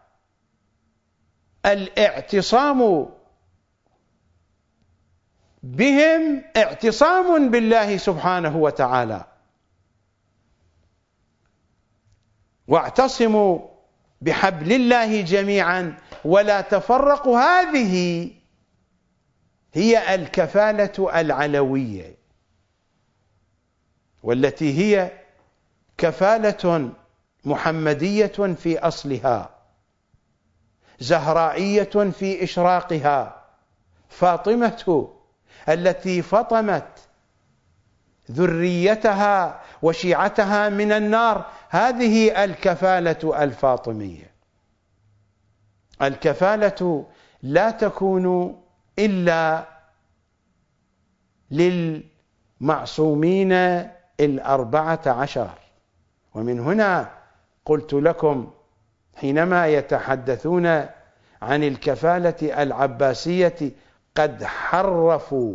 الاعتصام بهم اعتصام بالله سبحانه وتعالى. واعتصموا بحبل الله جميعا ولا تفرقوا. هذه هي الكفالة العلوية، والتي هي كفالة محمدية في أصلها، زهرائية في إشراقها، فاطمة التي فطمت ذريتها وشيعتها من النار، هذه الكفالة الفاطمية. الكفالة لا تكون إلا للمعصومين الأربعة عشر. ومن هنا قلت لكم حينما يتحدثون عن الكفالة العباسية قد حرفوا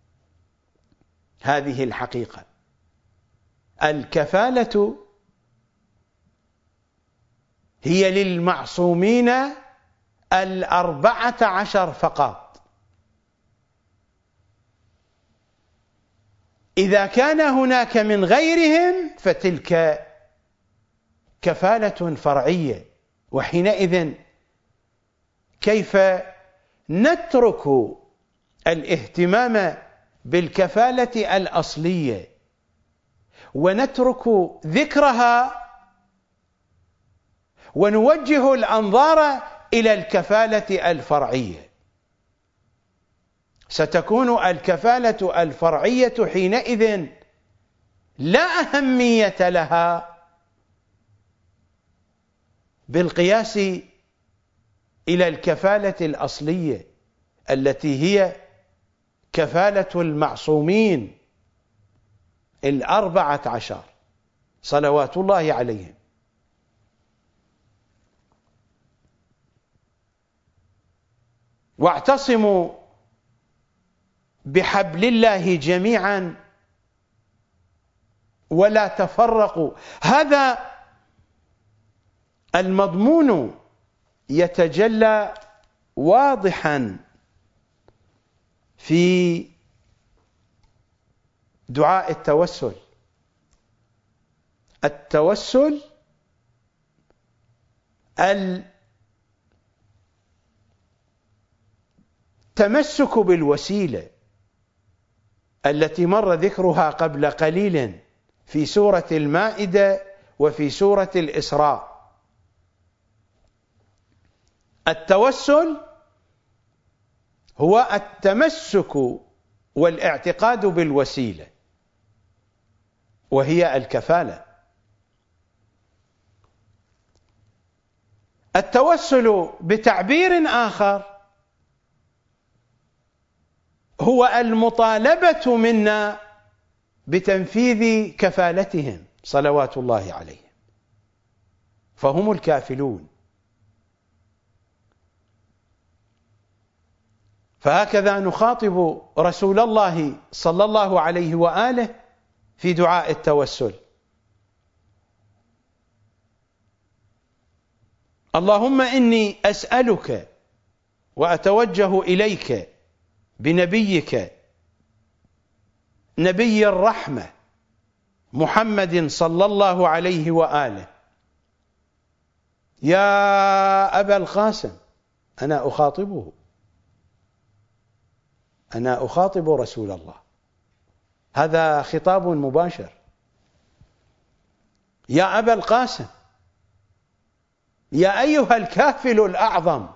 هذه الحقيقة. الكفالة هي للمعصومين الأربعة عشر فقط. إذا كان هناك من غيرهم فتلك كفالة فرعية. وحينئذ كيف نترك الاهتمام بالكفالة الأصلية ونترك ذكرها ونوجه الأنظار إلى الكفالة الفرعية؟ ستكون الكفالة الفرعية حينئذ لا أهمية لها بالقياس إلى الكفالة الأصلية التي هي كفالة المعصومين الأربعة عشر صلوات الله عليهم. واعتصموا بحبل الله جميعا ولا تفرقوا. هذا المضمون يتجلى واضحا في دعاء التوسل. التوسل التمسك بالوسيلة التي مر ذكرها قبل قليل في سورة المائدة وفي سورة الإسراء. التوسل هو التمسك والاعتقاد بالوسيلة، وهي الكفالة. التوسل بتعبير آخر هو المطالبة منا بتنفيذ كفالتهم صلوات الله عليهم، فهم الكافلون. فهكذا نخاطب رسول الله صلى الله عليه وآله في دعاء التوسل: اللهم إني أسألك وأتوجه إليك بنبيك نبي الرحمة محمد صلى الله عليه وآله. يا أبا القاسم، أنا أخاطبه، أنا أخاطب رسول الله، هذا خطاب مباشر. يا أبا القاسم، يا أيها الكافل الأعظم،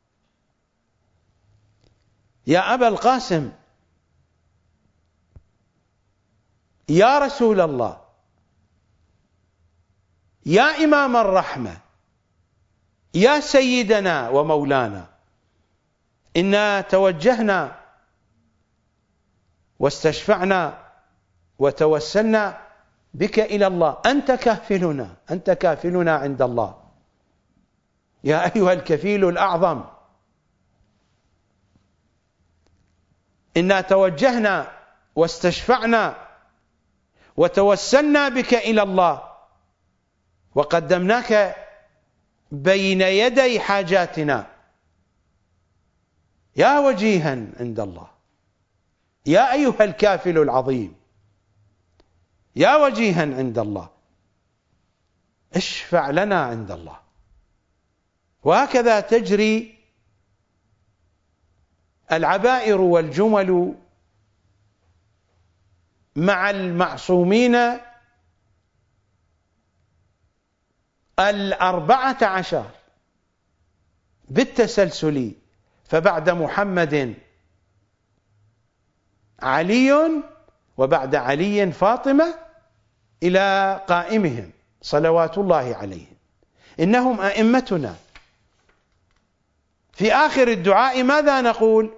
يا أبا القاسم، يا رسول الله، يا إمام الرحمة، يا سيدنا ومولانا، إنا توجهنا واستشفعنا وتوسلنا بك إلى الله، أنت كافلنا، أنت كافلنا عند الله، يا أيها الكفيل الأعظم، إنا توجهنا واستشفعنا وتوسلنا بك إلى الله وقدمناك بين يدي حاجاتنا، يا وجيها عند الله، يا أيها الكافل العظيم، يا وجيها عند الله، اشفع لنا عند الله. وهكذا تجري العبائر والجمل مع المعصومين الأربعة عشر بالتسلسل، فبعد محمد علي، وبعد علي فاطمة، إلى قائمهم صلوات الله عليهم، إنهم أئمتنا. في آخر الدعاء ماذا نقول؟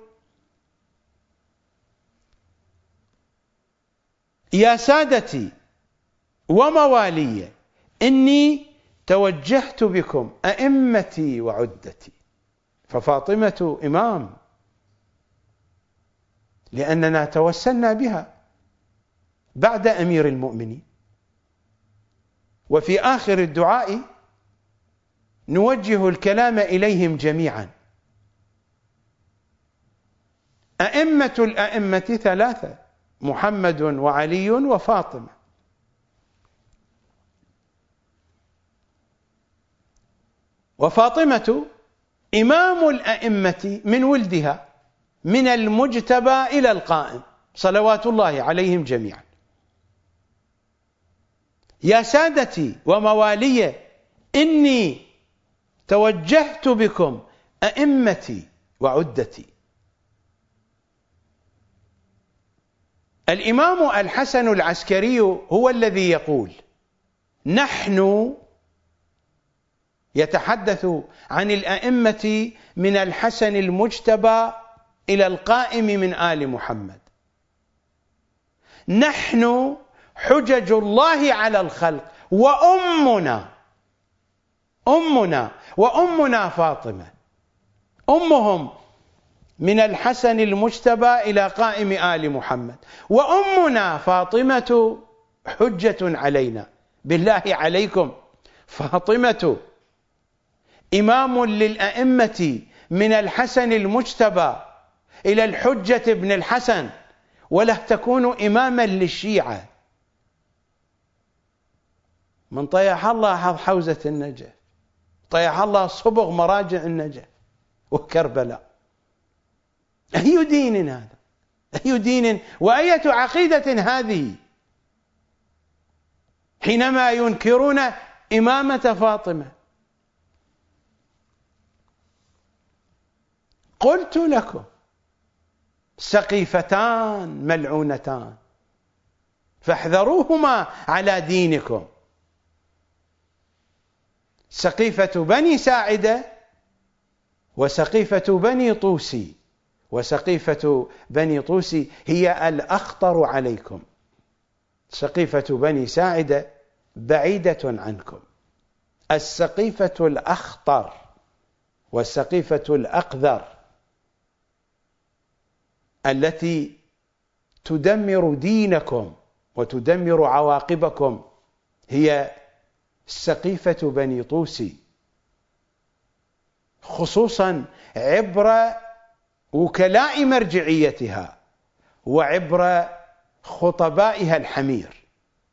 يا سادتي وموالي إني توجهت بكم أئمتي وعدتي. ففاطمة إمام لأننا توسلنا بها بعد أمير المؤمنين. وفي آخر الدعاء نوجه الكلام إليهم جميعا. أئمة الأئمة ثلاثة: محمد وعلي وفاطمة. وفاطمة إمام الأئمة من ولدها، من المجتبى إلى القائم، صلوات الله عليهم جميعا. يا سادتي وموالي إني توجهت بكم أئمتي وعدتي. الإمام الحسن العسكري هو الذي يقول: نحن، يتحدث عن الأئمة من الحسن المجتبى إلى القائم من آل محمد، نحن حجج الله على الخلق، وأمنا أمنا وأمنا فاطمة، أمهم من الحسن المجتبى إلى قائم آل محمد، وأمنا فاطمة حجة علينا. بالله عليكم، فاطمة إمام للأئمة من الحسن المجتبى إلى الحجة ابن الحسن، ولا تكون إماما للشيعة. من طيح الله حظ حوزة النجف، طيح الله صبغ مراجع النجف وكربلاء. أي دين هذا؟ أي دين وأية عقيدة هذه حينما ينكرون إمامة فاطمة؟ قلت لكم سقيفتان ملعونتان فاحذروهما على دينكم: سقيفة بني ساعدة وسقيفة بني طوسي. وسقيفة بني طوسي هي الأخطر عليكم، سقيفة بني ساعدة بعيدة عنكم. السقيفة الأخطر والسقيفة الأقذر التي تدمر دينكم وتدمر عواقبكم هي سقيفة بني طوسي، خصوصا عبر وكلاء مرجعيتها وعبر خطبائها الحمير.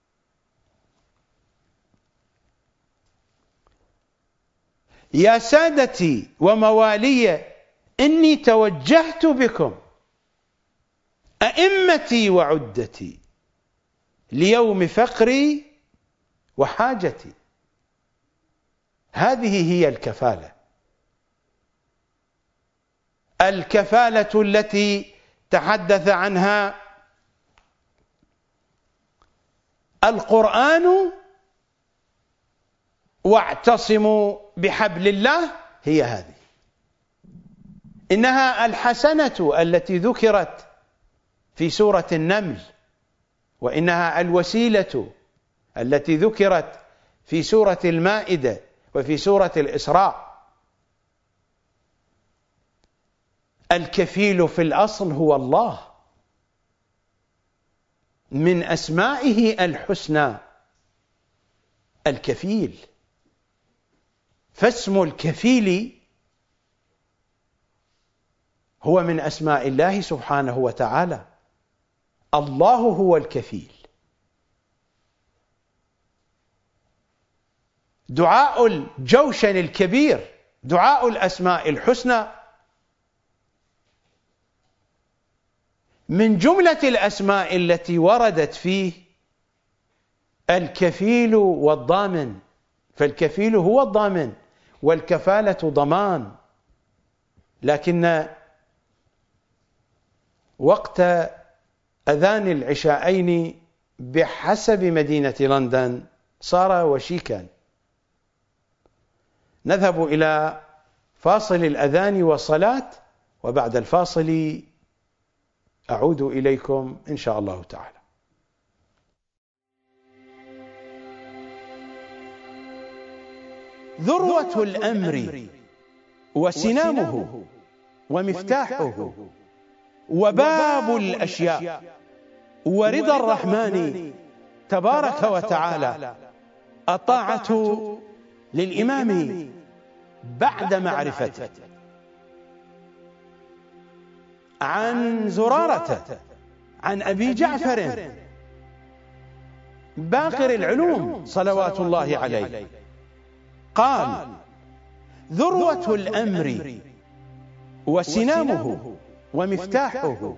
يا سادتي وموالي إني توجهت بكم أئمتي وعدتي ليوم فقري وحاجتي. هذه هي الكفالة، الكفالة التي تحدث عنها القرآن: واعتصموا بحبل الله. هي هذه، إنها الحسنة التي ذكرت في سورة النمل، وإنها الوسيلة التي ذكرت في سورة المائدة وفي سورة الإسراء. الكفيل في الأصل هو الله، من أسمائه الحسنى الكفيل، فاسم الكفيل هو من أسماء الله سبحانه وتعالى. الله هو الكفيل. دعاء الجوشن الكبير، دعاء الأسماء الحسنى، من جملة الأسماء التي وردت فيه الكفيل والضامن، فالكفيل هو الضامن والكفالة ضمان. لكن وقت أذان العشاءين بحسب مدينة لندن صار وشيكا. نذهب إلى فاصل الأذان والصلاة، وبعد الفاصل أعود إليكم إن شاء الله تعالى. ذروة الأمر وسنامه ومفتاحه وباب الأشياء ورضا الرحمن تبارك وتعالى الطاعة للإمام بعد معرفته. عن زرارة عن أبي جعفر باقر العلوم صلوات الله عليه قال: ذروة الأمر وسنامه ومفتاحه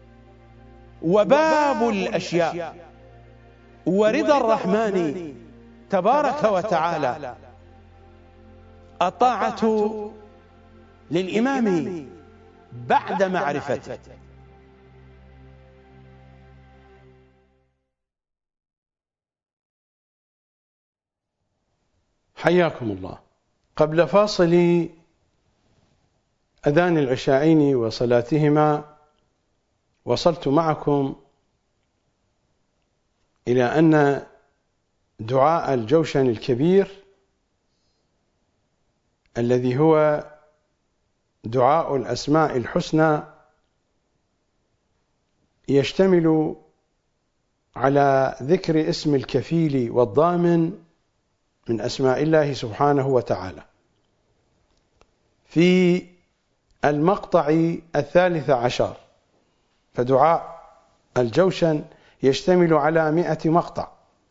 وباب الأشياء ورضا الرحمن تبارك وتعالى الطاعة للإمام بعد معرفته. حياكم الله. قبل فاصل أذان العشاءين وصلاتهما وصلت معكم إلى أن دعاء الجوشن الكبير الذي هو دعاء الأسماء الحسنى يشتمل على ذكر اسم الكفيل والضامن من أسماء الله سبحانه وتعالى. في المقطع الثالث عشر، فدعاء الجوشن يشتمل على مئة مقطع.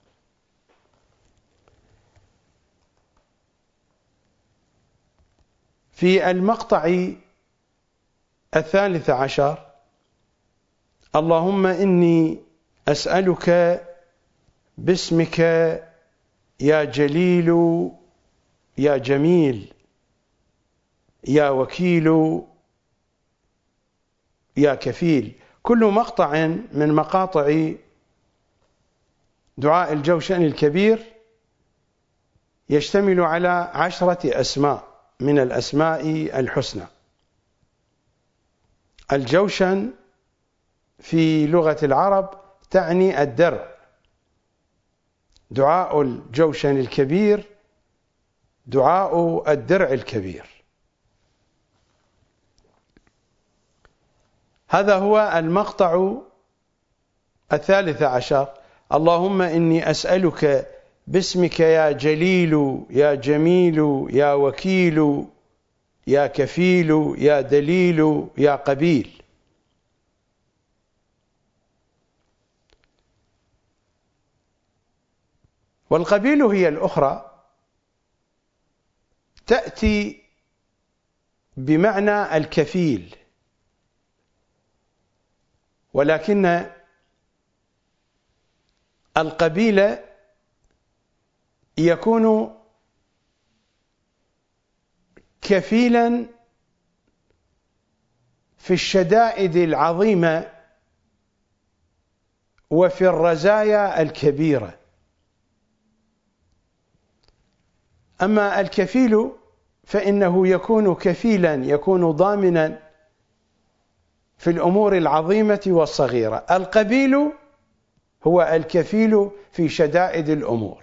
في المقطع الثالث عشر: اللهم إني أسألك باسمك يا جليل يا جميل يا وكيل يا كفيل. كل مقطع من مقاطع دعاء الجوشن الكبير يشتمل على عشرة أسماء من الأسماء الحسنى. الجوشن في لغة العرب تعني الدرع. دعاء الجوشن الكبير دعاء الدرع الكبير. هذا هو المقطع الثالث عشر: اللهم إني أسألك باسمك يا جليل يا جميل يا وكيل يا كفيل يا دليل يا قبيل. والقبيل هي الأخرى، تأتي بمعنى الكفيل، ولكن القبيل يكون كفيلا في الشدائد العظيمة وفي الرزايا الكبيرة. أما الكفيل فإنه يكون كفيلا، يكون ضامنا في الأمور العظيمة والصغيرة. القبيل هو الكفيل في شدائد الأمور.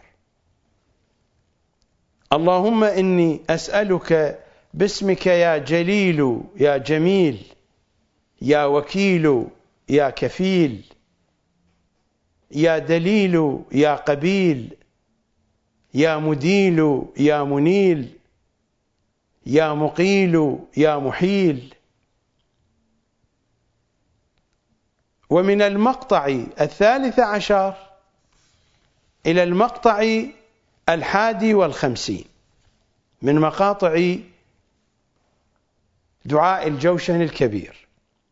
اللهم إني أسألك باسمك يا جليل يا جميل يا وكيل يا كفيل يا دليل يا قبيل يا مديل يا منيل يا مقيل يا محيل. ومن المقطع الثالث عشر إلى المقطع الحادي والخمسين من مقاطع دعاء الجوشن الكبير: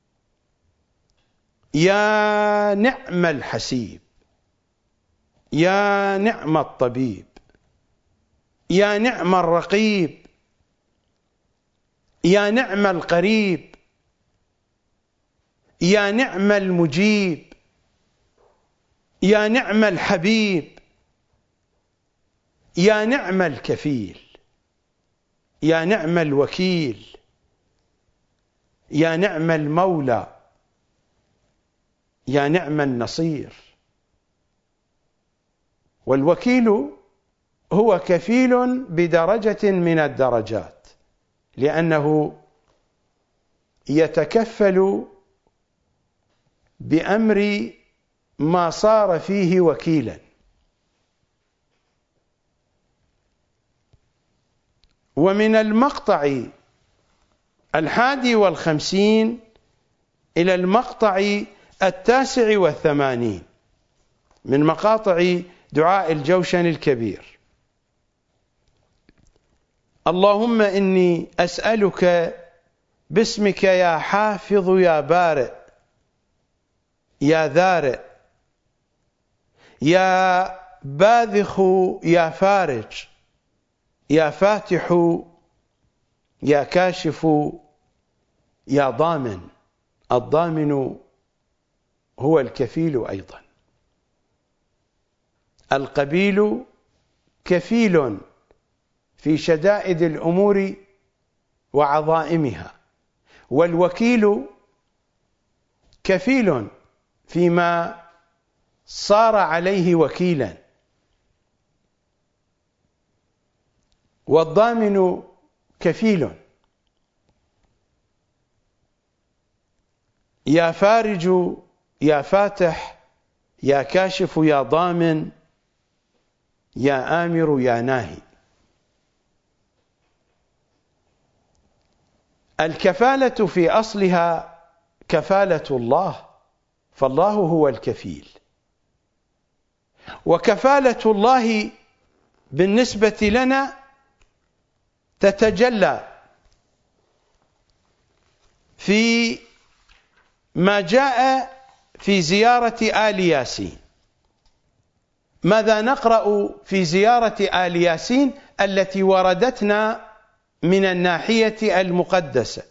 يا نعم الحسيب، يا نعم الطبيب، يا نعم الرقيب، يا نعم القريب، يا نعم المجيب، يا نعم الحبيب، يا نعم الكفيل، يا نعم الوكيل، يا نعم المولى، يا نعم النصير. والوكيل هو كفيل بدرجة من الدرجات، لأنه يتكفل بأمر ما صار فيه وكيلا. ومن المقطع الحادي والخمسين إلى المقطع التاسع والثمانين من مقاطع دعاء الجوشن الكبير: اللهم إني أسألك باسمك يا حافظ يا بارئ يا ذارئ يا باذخ يا فارج يا فاتح يا كاشف يا ضامن. الضامن هو الكفيل أيضا. القبيل كفيل في شدائد الأمور وعظائمها، والوكيل كفيل فيما صار عليه وكيلا، والضامن كفيل. يا فارج يا فاتح يا كاشف يا ضامن يا آمر يا ناهي. الكفالة في أصلها كفالة الله، فالله هو الكفيل. وكفالة الله بالنسبة لنا تتجلى في ما جاء في زيارة آل ياسين. ماذا نقرأ في زيارة آل ياسين التي وردتنا من الناحية المقدسة؟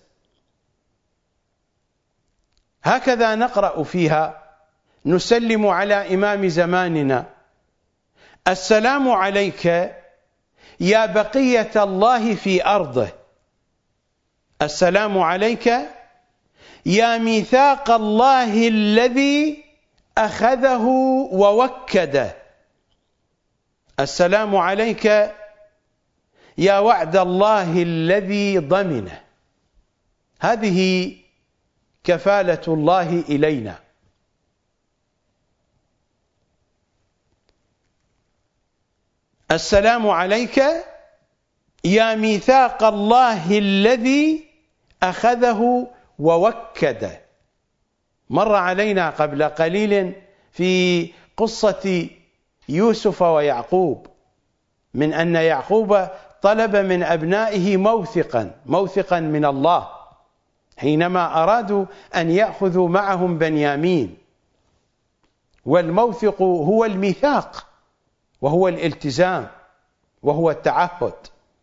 هكذا نقرأ فيها: نسلم على إمام زماننا: السلام عليك يا بقية الله في أرضه، السلام عليك يا ميثاق الله الذي أخذه ووكده، السلام عليك يا وعد الله الذي ضمنه. هذه كفالة الله إلينا. السلام عليك يا ميثاق الله الذي أخذه ووكده. مر علينا قبل قليل في قصة يوسف ويعقوب من أن يعقوب طلب من أبنائه موثقا موثقا من الله حينما أرادوا أن يأخذوا معهم بنيامين. والموثق هو الميثاق، وهو الالتزام، وهو التعهد.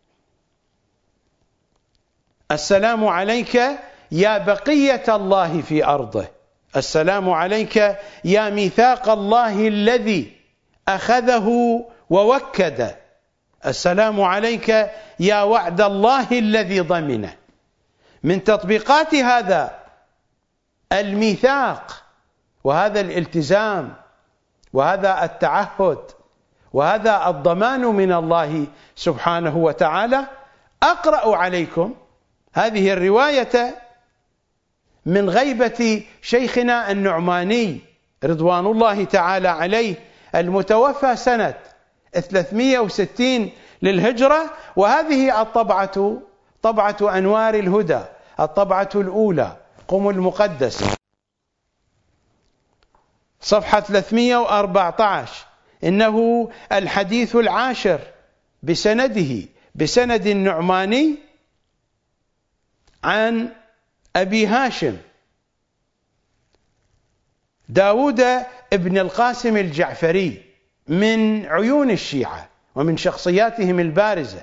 السلام عليك يا بقية الله في أرضه، السلام عليك يا ميثاق الله الذي أخذه ووكده، السلام عليك يا وعد الله الذي ضمنه. من تطبيقات هذا الميثاق وهذا الالتزام وهذا التعهد وهذا الضمان من الله سبحانه وتعالى، أقرأ عليكم هذه الرواية من غيبة شيخنا النعماني رضوان الله تعالى عليه، المتوفى سنة ثلاثمئة وستين للهجرة. وهذه الطبعة طبعة أنوار الهدى، الطبعة الأولى، قم المقدس، صفحة ثلاثمئة وأربعة عشر. إنه الحديث العاشر بسنده بسند النعماني عن أبي هاشم داود ابن القاسم الجعفري، من عيون الشيعة ومن شخصياتهم البارزة،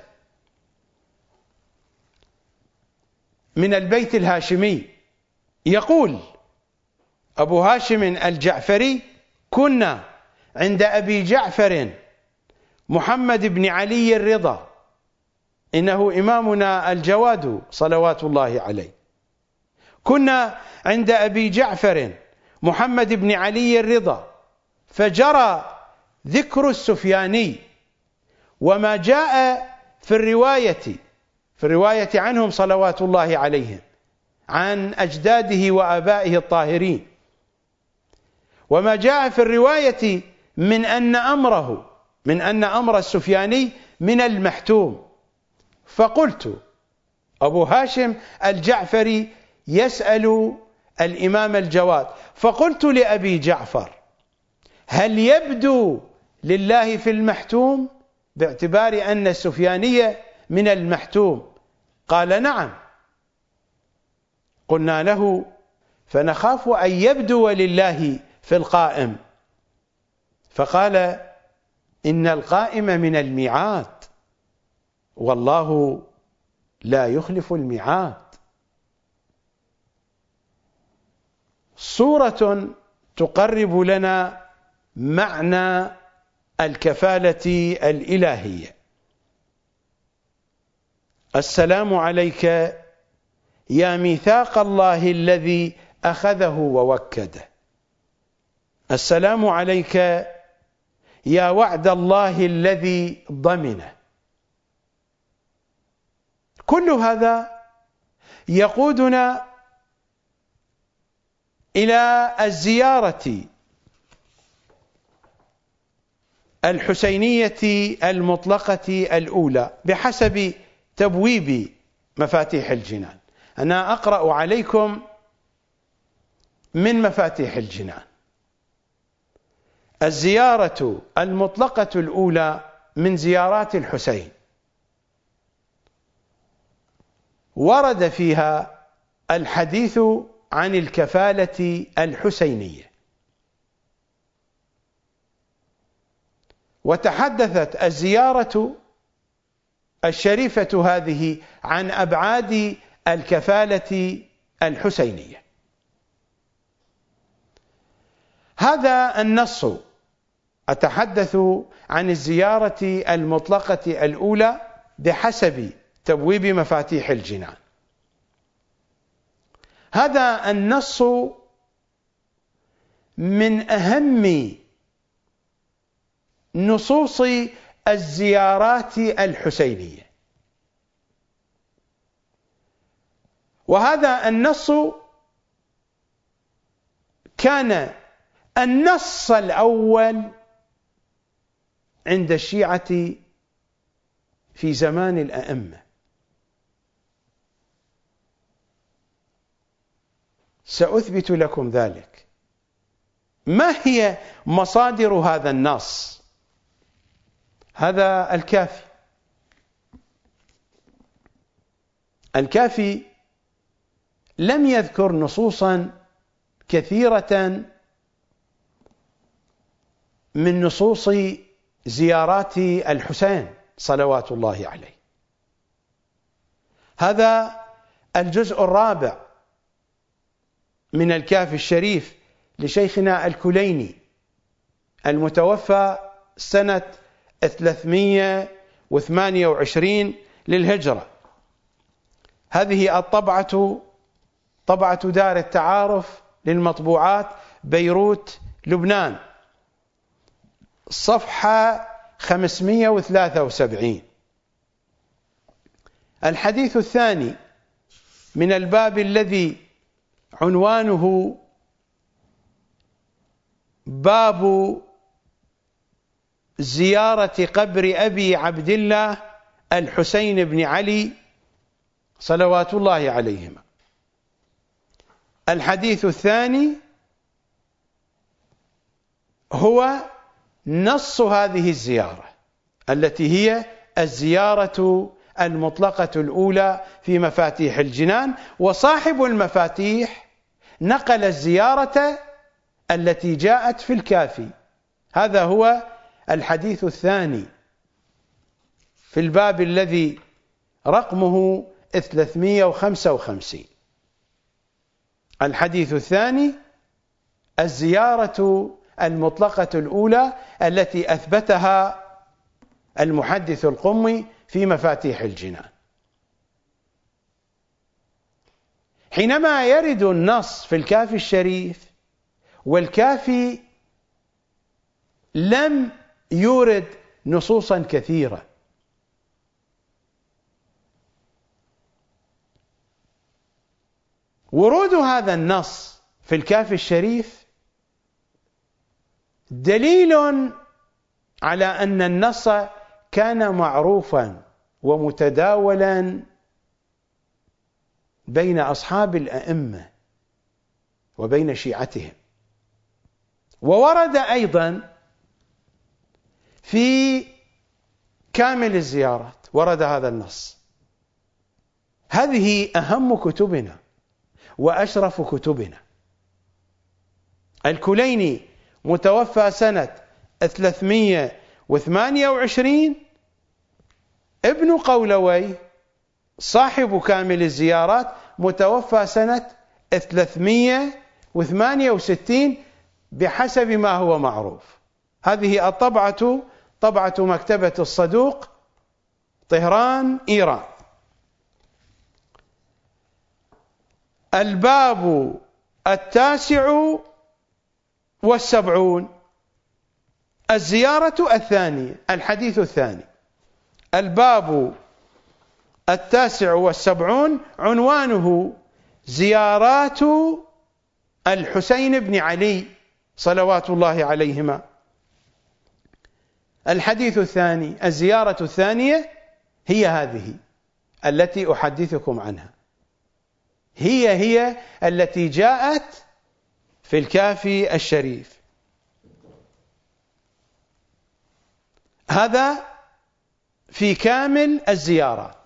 من البيت الهاشمي. يقول أبو هاشم الجعفري: كنا عند أبي جعفر محمد بن علي الرضا، إنه إمامنا الجواد صلوات الله عليه، كنا عند أبي جعفر محمد بن علي الرضا، فجرى ذكر السفياني وما جاء في الرواية في الرواية عنهم صلوات الله عليهم عن أجداده وآبائه الطاهرين، وما جاء في الرواية من أن أمره من أن أمر السفياني من المحتوم. فقلت: أبو هاشم الجعفري يسأل الإمام الجواد، فقلت لأبي جعفر: هل يبدو لله في المحتوم، باعتبار أن السفيانية من المحتوم؟ قال: نعم. قلنا له: فنخاف أن يبدو لله في القائم. فقال: إن القائم من الميعاد، والله لا يخلف الميعاد. صورة تقرب لنا معنى الكفالة الإلهية. السلام عليك يا ميثاق الله الذي أخذه ووكده، السلام عليك يا وعد الله الذي ضمنه. كل هذا يقودنا إلى الزيارة الحسينية المطلقة الأولى بحسب تبويب مفاتيح الجنان. أنا أقرأ عليكم من مفاتيح الجنان. الزيارة المطلقة الأولى من زيارات الحسين ورد فيها الحديث عن الكفالة الحسينية، وتحدثت الزيارة الشريفة هذه عن أبعاد الكفالة الحسينية. هذا النص أتحدث عن الزيارة المطلقة الأولى بحسب تبويب مفاتيح الجنان. هذا النص من أهم نصوص الزيارات الحسينية، وهذا النص كان النص الأول عند الشيعة في زمان الأئمة. سأثبت لكم ذلك. ما هي مصادر هذا النص؟ هذا الكافي. الكافي لم يذكر نصوصا كثيرة من نصوص زيارات الحسين صلوات الله عليه. هذا الجزء الرابع من الكافي الشريف لشيخنا الكليني المتوفى سنة ثلاثمئة وثمانية وعشرين للهجرة. هذه الطبعة طبعة دار التعارف للمطبوعات بيروت لبنان، صفحة خمسمئة وثلاثة وسبعين. الحديث الثاني من الباب الذي عنوانه باب زيارة قبر أبي عبد الله الحسين بن علي صلوات الله عليهما. الحديث الثاني هو نص هذه الزيارة التي هي الزيارة المطلقة الأولى في مفاتيح الجنان، وصاحب المفاتيح نقل الزيارة التي جاءت في الكافي. هذا هو الحديث الثاني في الباب الذي رقمه ثلاثمئة وخمسة وخمسين. الحديث الثاني الزيارة المطلقة الأولى التي أثبتها المحدث القمي في مفاتيح الجنان. حينما يرد النص في الكافي الشريف، والكافي لم يورد نصوصا كثيرة، ورود هذا النص في الكافي الشريف دليل على أن النص كان معروفا ومتداولا بين أصحاب الأئمة وبين شيعتهم. وورد أيضا في كامل الزيارات ورد هذا النص. هذه أهم كتبنا وأشرف كتبنا. الكليني متوفى سنة ثلاثمئة وثمانية وعشرين، ابن قولوي صاحب كامل الزيارات متوفى سنة ثلاثمئة وثمانية وستين بحسب ما هو معروف. هذه الطبعة طبعة مكتبة الصدوق طهران إيران. الباب التاسع والسبعون الزيارة الثانية، الحديث الثاني. الباب التاسع والسبعون عنوانه زيارات الحسين بن علي صلوات الله عليهما. الحديث الثاني الزيارة الثانية هي هذه التي أحدثكم عنها، هي هي التي جاءت في الكافي الشريف. هذا في كامل الزيارات،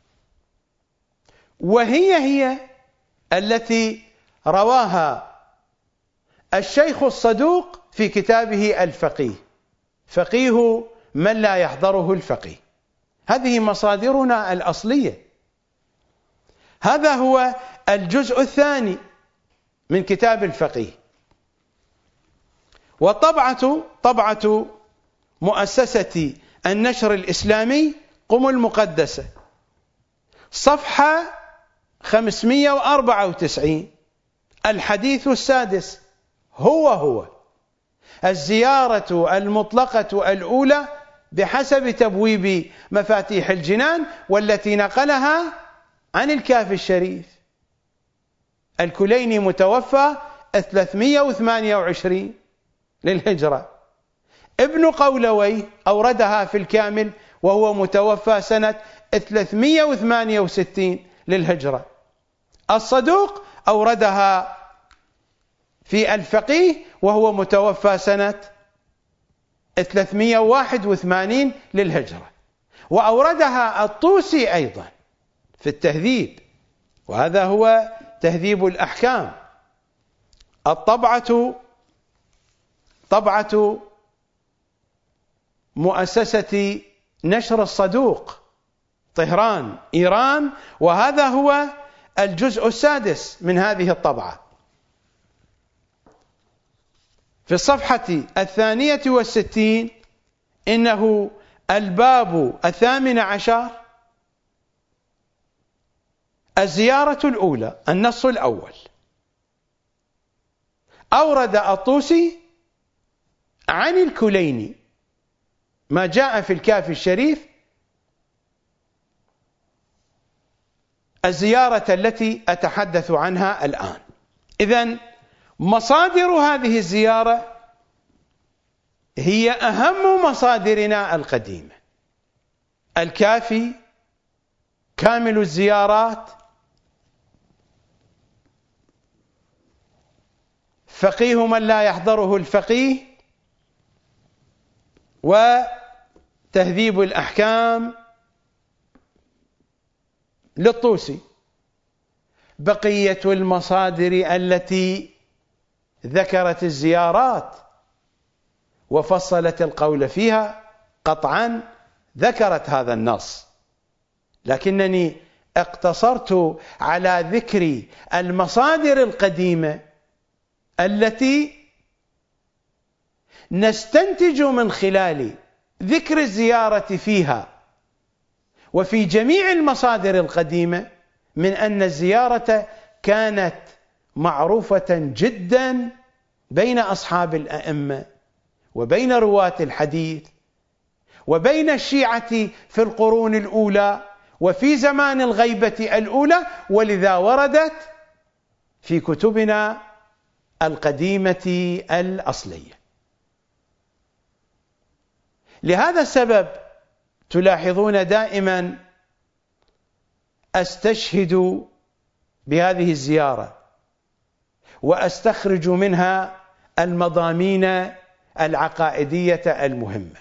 وهي هي التي رواها الشيخ الصدوق في كتابه الفقيه، فقيه من لا يحضره الفقيه. هذه مصادرنا الأصلية. هذا هو الجزء الثاني من كتاب الفقيه. والطبعة طبعة مؤسسة النشر الإسلامي قم المقدسة، صفحة خمسمئة وأربعة وتسعين. الحديث السادس هو هو الزيارة المطلقة الأولى بحسب تبويب مفاتيح الجنان، والتي نقلها عن الكافي الشريف. الكليني متوفى ثلاثمئة وثمانية وعشرين للهجرة. ابن قولوي أوردها في الكامل وهو متوفى سنة ثلاثمئة وثمانية وستين للهجرة. الصدوق أوردها في الفقيه وهو متوفى سنة ثلاثمئة وواحد وثمانين للهجرة. وأوردها الطوسي أيضا في التهذيب، وهذا هو تهذيب الأحكام، الطبعة طبعة مؤسسة نشر الصدوق طهران إيران، وهذا هو الجزء السادس من هذه الطبعة. في الصفحة الثانية والستين إنه الباب الثامن عشر، الزيارة الأولى، النص الأول. أورد الطوسي عن الكليني ما جاء في الكافي الشريف، الزيارة التي أتحدث عنها الآن. إذن مصادر هذه الزيارة هي أهم مصادرنا القديمة: الكافي، كامل الزيارات، فقيه من لا يحضره الفقيه، وتهذيب الأحكام للطوسي. بقية المصادر التي ذكرت الزيارات وفصلت القول فيها قطعا ذكرت هذا النص، لكنني اقتصرت على ذكر المصادر القديمة التي نستنتج من خلال ذكر الزيارة فيها وفي جميع المصادر القديمة من أن الزيارة كانت معروفة جدا بين أصحاب الأئمة وبين رواة الحديث وبين الشيعة في القرون الأولى وفي زمان الغيبة الأولى، ولذا وردت في كتبنا القديمة الأصلية. لهذا السبب تلاحظون دائما أستشهد بهذه الزيارة وأستخرج منها المضامين العقائدية المهمة،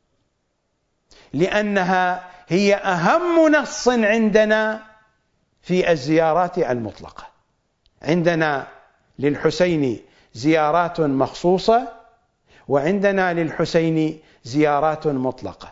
لأنها هي أهم نص عندنا في الزيارات المطلقة. عندنا للحسين زيارات مخصوصة، وعندنا للحسين زيارات مطلقة.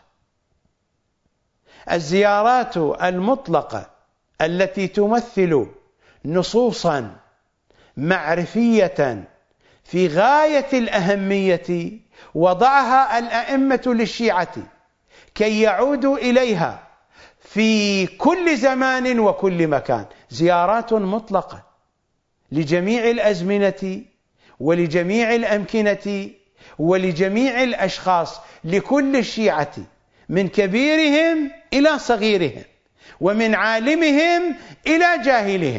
الزيارات المطلقة التي تمثل نصوصا معرفية في غاية الأهمية وضعها الأئمة للشيعة كي يعودوا إليها في كل زمان وكل مكان، زيارات مطلقة لجميع الأزمنة ولجميع الأمكنة ولجميع الأشخاص، لكل الشيعة من كبيرهم إلى صغيرهم ومن عالمهم إلى جاهلهم،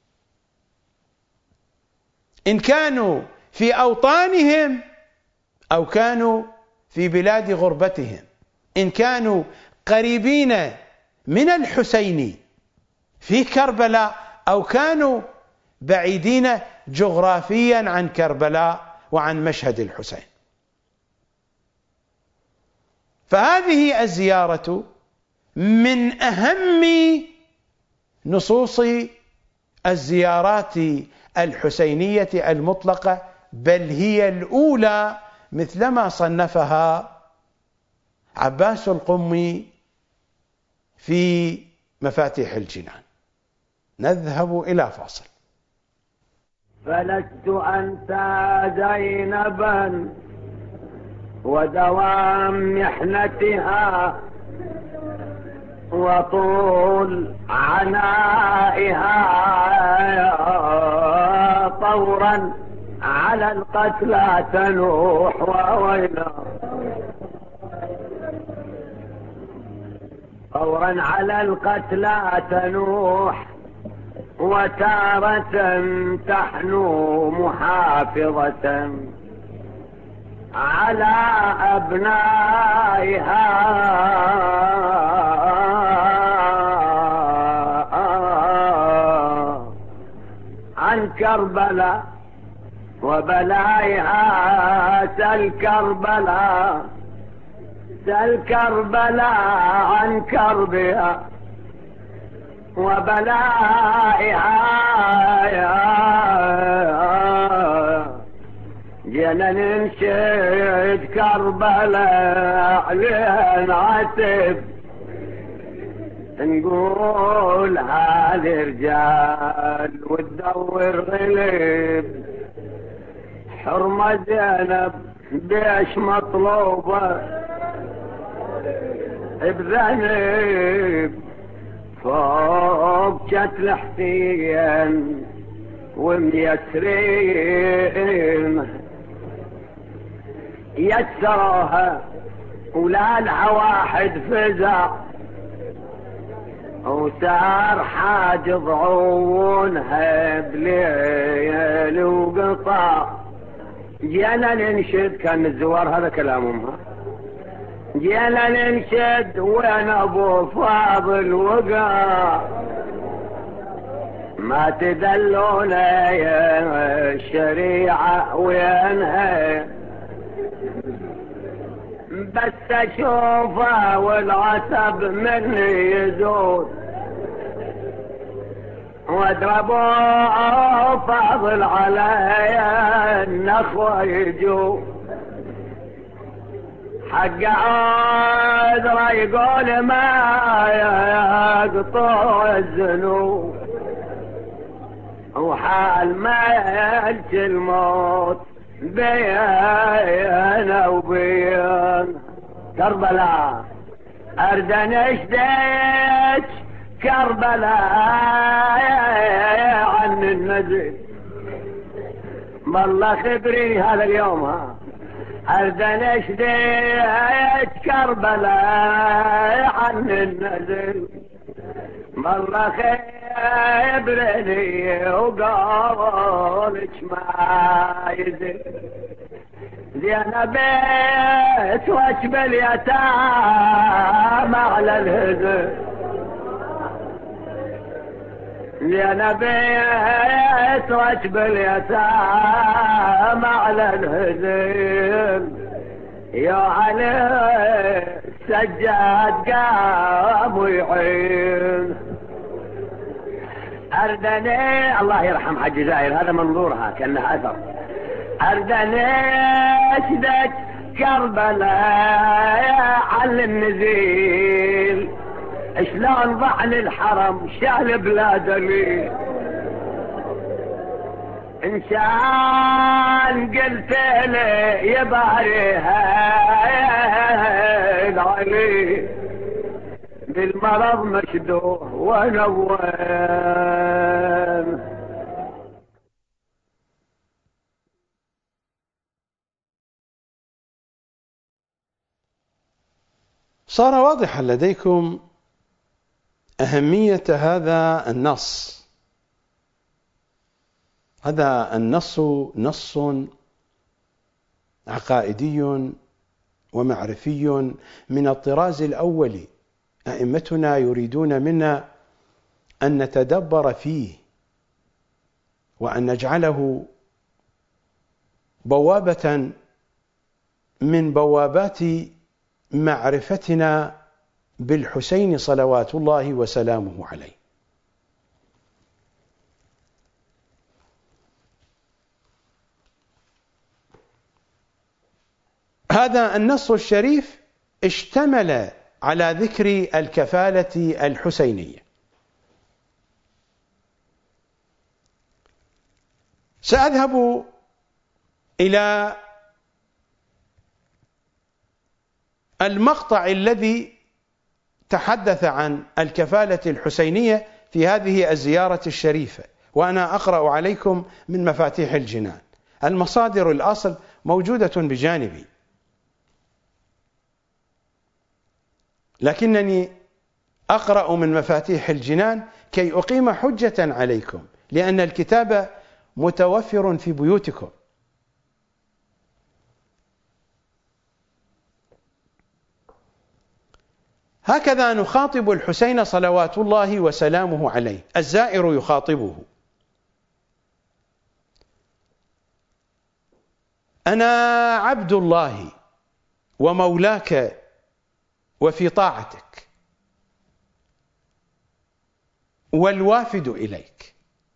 إن كانوا في أوطانهم أو كانوا في بلاد غربتهم، إن كانوا قريبين من الحسين في كربلاء أو كانوا بعيدين جغرافيا عن كربلاء وعن مشهد الحسين. فهذه الزيارة من أهم نصوص الزيارات الحسينية المطلقة، بل هي الأولى مثلما صنفها عباس القمي في مفاتيح الجنان. نذهب إلى فاصل. فلست أنسى زينبا ودوام محنتها وطول عنائها طورا على القتلى تنوح وويلا طورا على القتلى تنوح وتارة تحنو محافظة على أبنائها عن كربلاء وبلائها. سل كربلاء سل كربلاء عن كربها وبلائها جينا ننشد كربلاء لين عتب نقول هذه رجال وتدور غلب حرمة زينب بيش مطلوبة بذنب فوق جت حسين وميسرين يسروها ولا لها واحد فزع وسار حاجب عونها بليل وقطع جينا ننشد كان الزوار هذا كلامهم جينا ننشد وين ابو فاضل وقع ما تدلونا يا الشريعة وينها بس اشوفه والعتب مني يزول واضربوا فاضل علي النخوة يجو حق عذره يقول ما يقطع الذنوب وحال ما يلجي الموت بينا وبين كربلاء أردن اشتيت كربلاء عن النزل والله خبري هذا اليوم ها أردن اشتيت كربلاء عن النزل والله خبرني وقالك ما يزل زينبيت واشب اليتامى على الهزل زينبيت واشب اليتامى على الهزل يا علي سجاد قام ويعين أردني الله يرحم حج زاير هذا منظورها كأنها أثر أردني أشدك كربلاء على النزيل شلون ضحن الحرم شال بلا دليل إنسان قلت لي يباريها علي بالمرض مشدوه ونوان صار واضحا لديكم أهمية هذا النص. هذا النص نص عقائدي ومعرفي من الطراز الأول. أئمتنا يريدون منا أن نتدبر فيه وأن نجعله بوابة من بوابات معرفتنا بالحسين صلوات الله وسلامه عليه. هذا النص الشريف اشتمل على ذكر الكفالة الحسينية. سأذهب إلى المقطع الذي تحدث عن الكفالة الحسينية في هذه الزيارة الشريفة، وأنا أقرأ عليكم من مفاتيح الجنان. المصادر الأصل موجودة بجانبي، لكنني أقرأ من مفاتيح الجنان كي أقيم حجة عليكم، لأن الكتاب متوفر في بيوتكم. هكذا نخاطب الحسين صلوات الله وسلامه عليه. الزائر يخاطبه: أنا عبد الله ومولاك وفي طاعتك، والوافد إليك.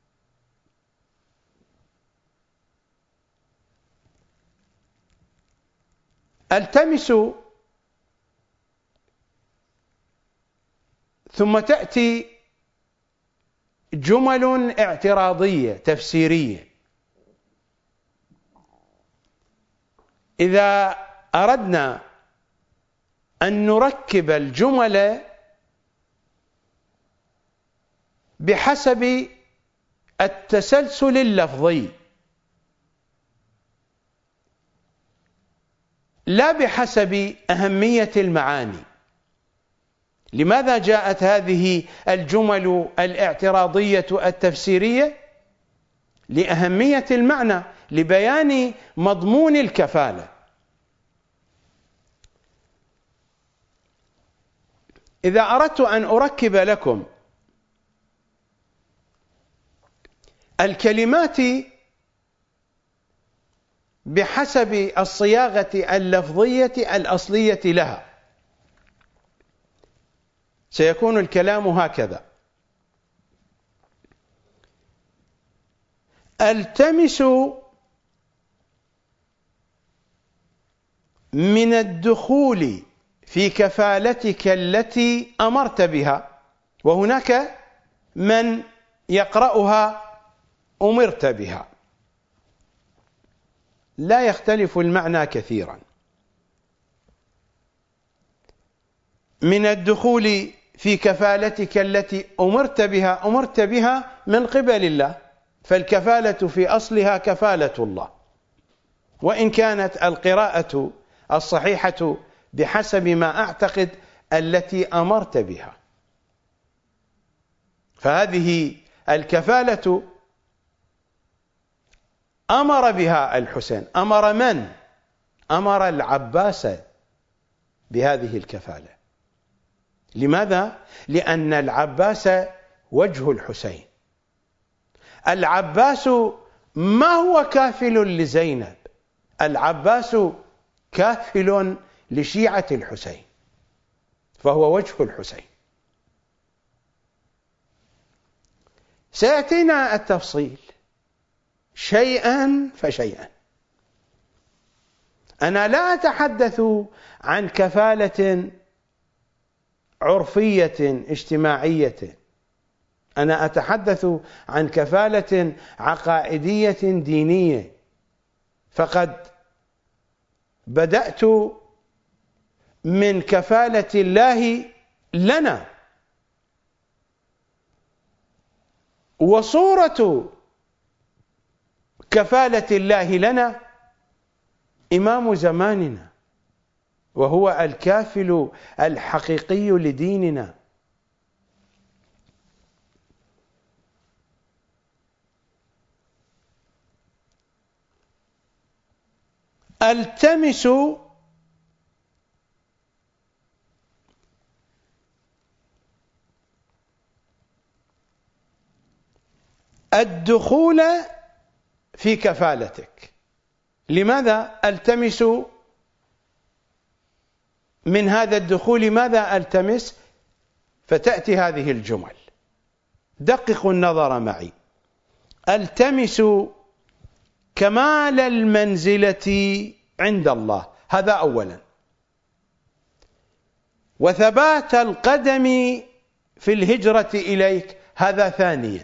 التمس ثم تأتي جمل اعتراضية تفسيرية. إذا أردنا أن نركب الجمل بحسب التسلسل اللفظي لا بحسب أهمية المعاني، لماذا جاءت هذه الجمل الاعتراضية التفسيرية؟ لأهمية المعنى، لبيان مضمون الكفالة. إذا أردت أن أركب لكم الكلمات بحسب الصياغة اللفظية الأصلية لها سيكون الكلام هكذا: التمس من الدخول في كفالتك التي أمرت بها. وهناك من يقرأها أمرت بها، لا يختلف المعنى كثيرا. من الدخول في كفالتك التي أمرت بها، أمرت بها من قبل الله، فالكفالة في أصلها كفالة الله، وإن كانت القراءة الصحيحة بحسب ما أعتقد التي أمرت بها. فهذه الكفالة أمر بها الحسين. أمر من؟ أمر العباس بهذه الكفالة. لماذا؟ لأن العباس وجه الحسين. العباس ما هو كافل لزينب، العباس كافل لشيعة الحسين، فهو وجه الحسين. سيأتينا التفصيل شيئا فشيئا. أنا لا أتحدث عن كفالة عرفية اجتماعية، أنا أتحدث عن كفالة عقائدية دينية. فقد بدأت من كفالة الله لنا، وصورة كفالة الله لنا إمام زماننا، وهو الكافل الحقيقي لديننا. التمس الدخول في كفالتك. لماذا التمس من هذا الدخول؟ ماذا التمس؟ فتأتي هذه الجمل، دققوا النظر معي: التمس كمال المنزلة عند الله، هذا أولا، وثبات القدم في الهجرة إليك، هذا ثانيا،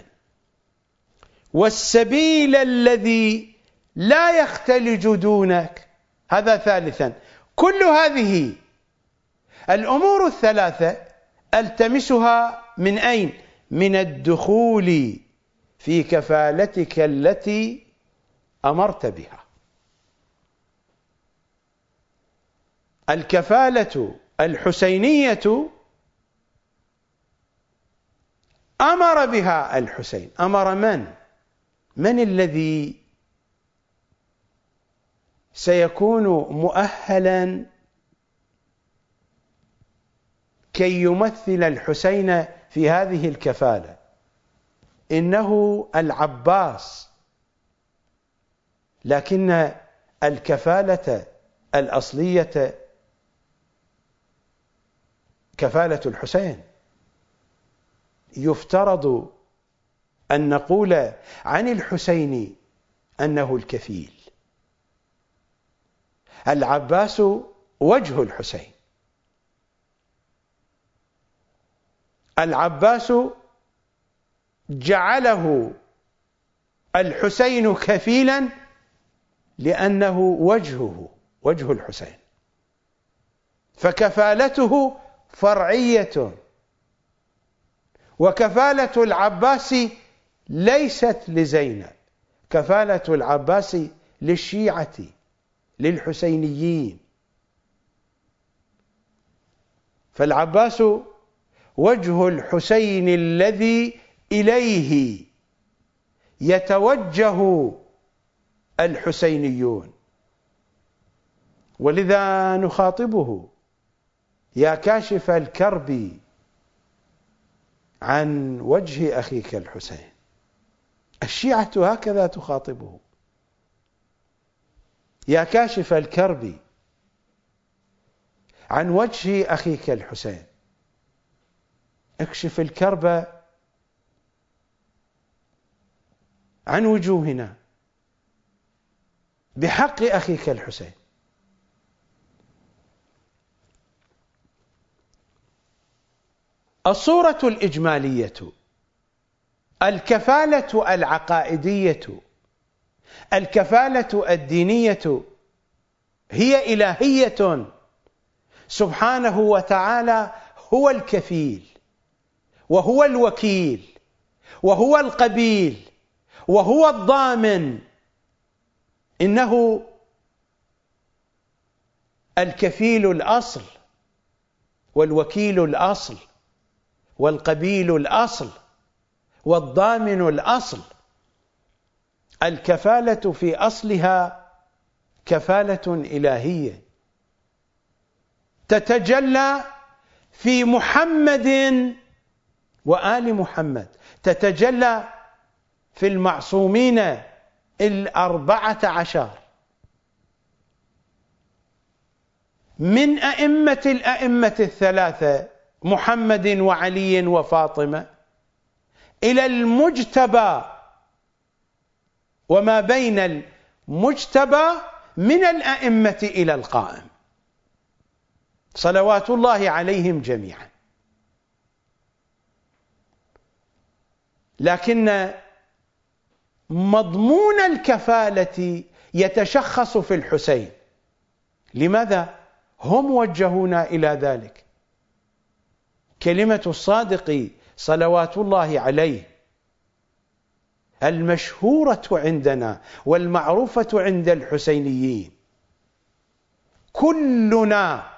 والسبيل الذي لا يختلج دونك، هذا ثالثا. كل هذه الأمور الثلاثة التمسها من أين؟ من الدخول في كفالتك التي أمرت بها. الكفالة الحسينية أمر بها الحسين. أمر من؟ من الذي سيكون مؤهلا كي يمثل الحسين في هذه الكفالة؟ إنه العباس، لكن الكفالة الأصلية كفالة الحسين. يفترض أن نقول عن الحسين أنه الكفيل. العباس وجه الحسين، العباس جعله الحسين كفيلا لأنه وجهه وجه الحسين، فكفالته فرعية، وكفالة العباس ليست لزينب، كفالة العباس للشيعة للحسينيين. فالعباس وجه الحسين الذي إليه يتوجه الحسينيون، ولذا نخاطبه: يا كاشف الكرب عن وجه أخيك الحسين. الشيعة هكذا تخاطبه: يا كاشف الكرب عن وجه أخيك الحسين، اكشف الكرب عن وجوهنا بحق أخيك الحسين. الصورة الإجمالية: الكفالة العقائدية، الكفالة الدينية هي إلهية. سبحانه وتعالى هو الكفيل، وهو الوكيل، وهو القبيل، وهو الضامن. إنه الكفيل الأصل، والوكيل الأصل، والقبيل الأصل، والضامن الأصل. الكفالة في أصلها كفالة إلهية تتجلى في محمد وآل محمد، تتجلى في المعصومين الأربعة عشر من أئمة الأئمة الثلاثة محمد وعلي وفاطمة، إلى المجتبى وما بين المجتبى من الأئمة إلى القائم، صلوات الله عليهم جميعا. لكن مضمون الكفالة يتشخص في الحسين. لماذا؟ هم وجهونا إلى ذلك. كلمة الصادق صلوات الله عليه المشهورة عندنا والمعروفة عند الحسينيين: كلنا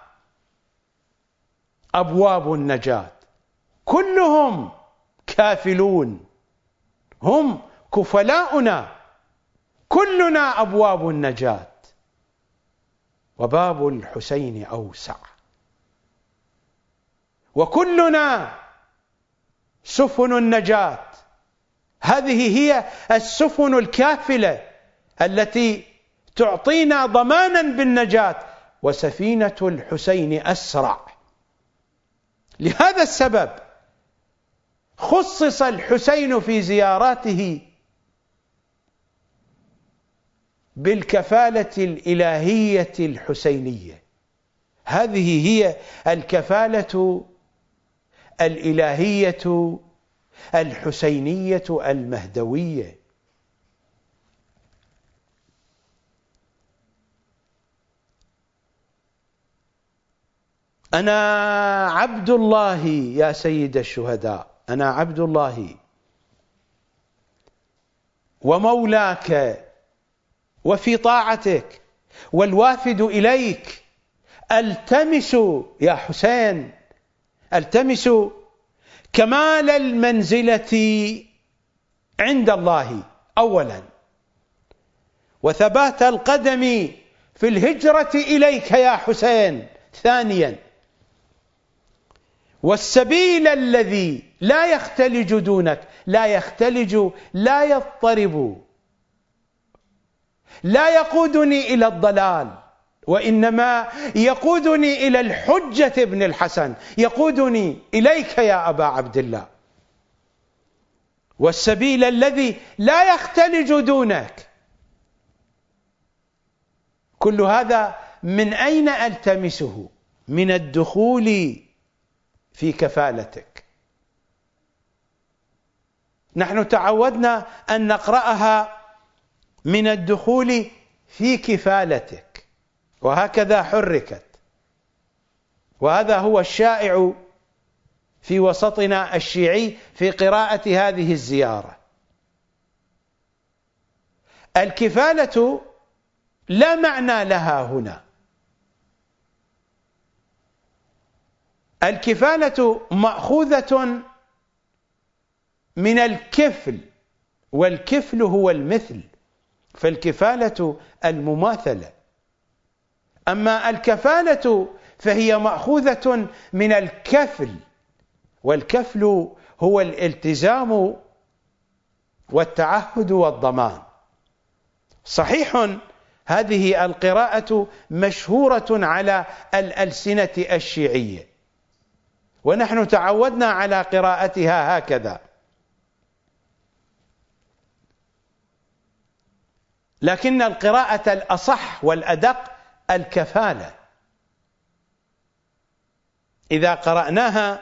أبواب النجاة، كلهم كافلون، هم كفلاؤنا، كلنا أبواب النجاة، وباب الحسين أوسع، وكلنا سفن النجاة. هذه هي السفن الكافلة التي تعطينا ضمانا بالنجاة، وسفينة الحسين أسرع. لهذا السبب خصص الحسين في زياراته بالكفالة الإلهية الحسينية. هذه هي الكفالة الإلهية الحسينية المهدوية. أنا عبد الله يا سيد الشهداء، أنا عبد الله ومولاك وفي طاعتك والوافد إليك. التمس يا حسين، التمس كمال المنزلة عند الله أولا، وثبات القدم في الهجرة إليك يا حسين ثانيا، والسبيل الذي لا يختلج دونك، لا يختلج، لا يضطرب، لا يقودني إلى الضلال، وإنما يقودني إلى الحجة ابن الحسن، يقودني إليك يا أبا عبد الله. والسبيل الذي لا يختلج دونك. كل هذا من أين ألتمسه؟ من الدخول في كفالتك. نحن تعودنا أن نقرأها من الدخول في كفالتك، وهكذا حركت، وهذا هو الشائع في وسطنا الشيعي في قراءة هذه الزيارة. الكفالة لا معنى لها هنا. الكفالة مأخوذة من الكفل، والكفل هو المثل، فالكفالة المماثلة. أما الكفالة فهي مأخوذة من الكفل، والكفل هو الالتزام والتعهد والضمان. صحيح هذه القراءة مشهورة على الألسنة الشيعية، ونحن تعودنا على قراءتها هكذا، لكن القراءة الأصح والأدق الكفالة. إذا قرأناها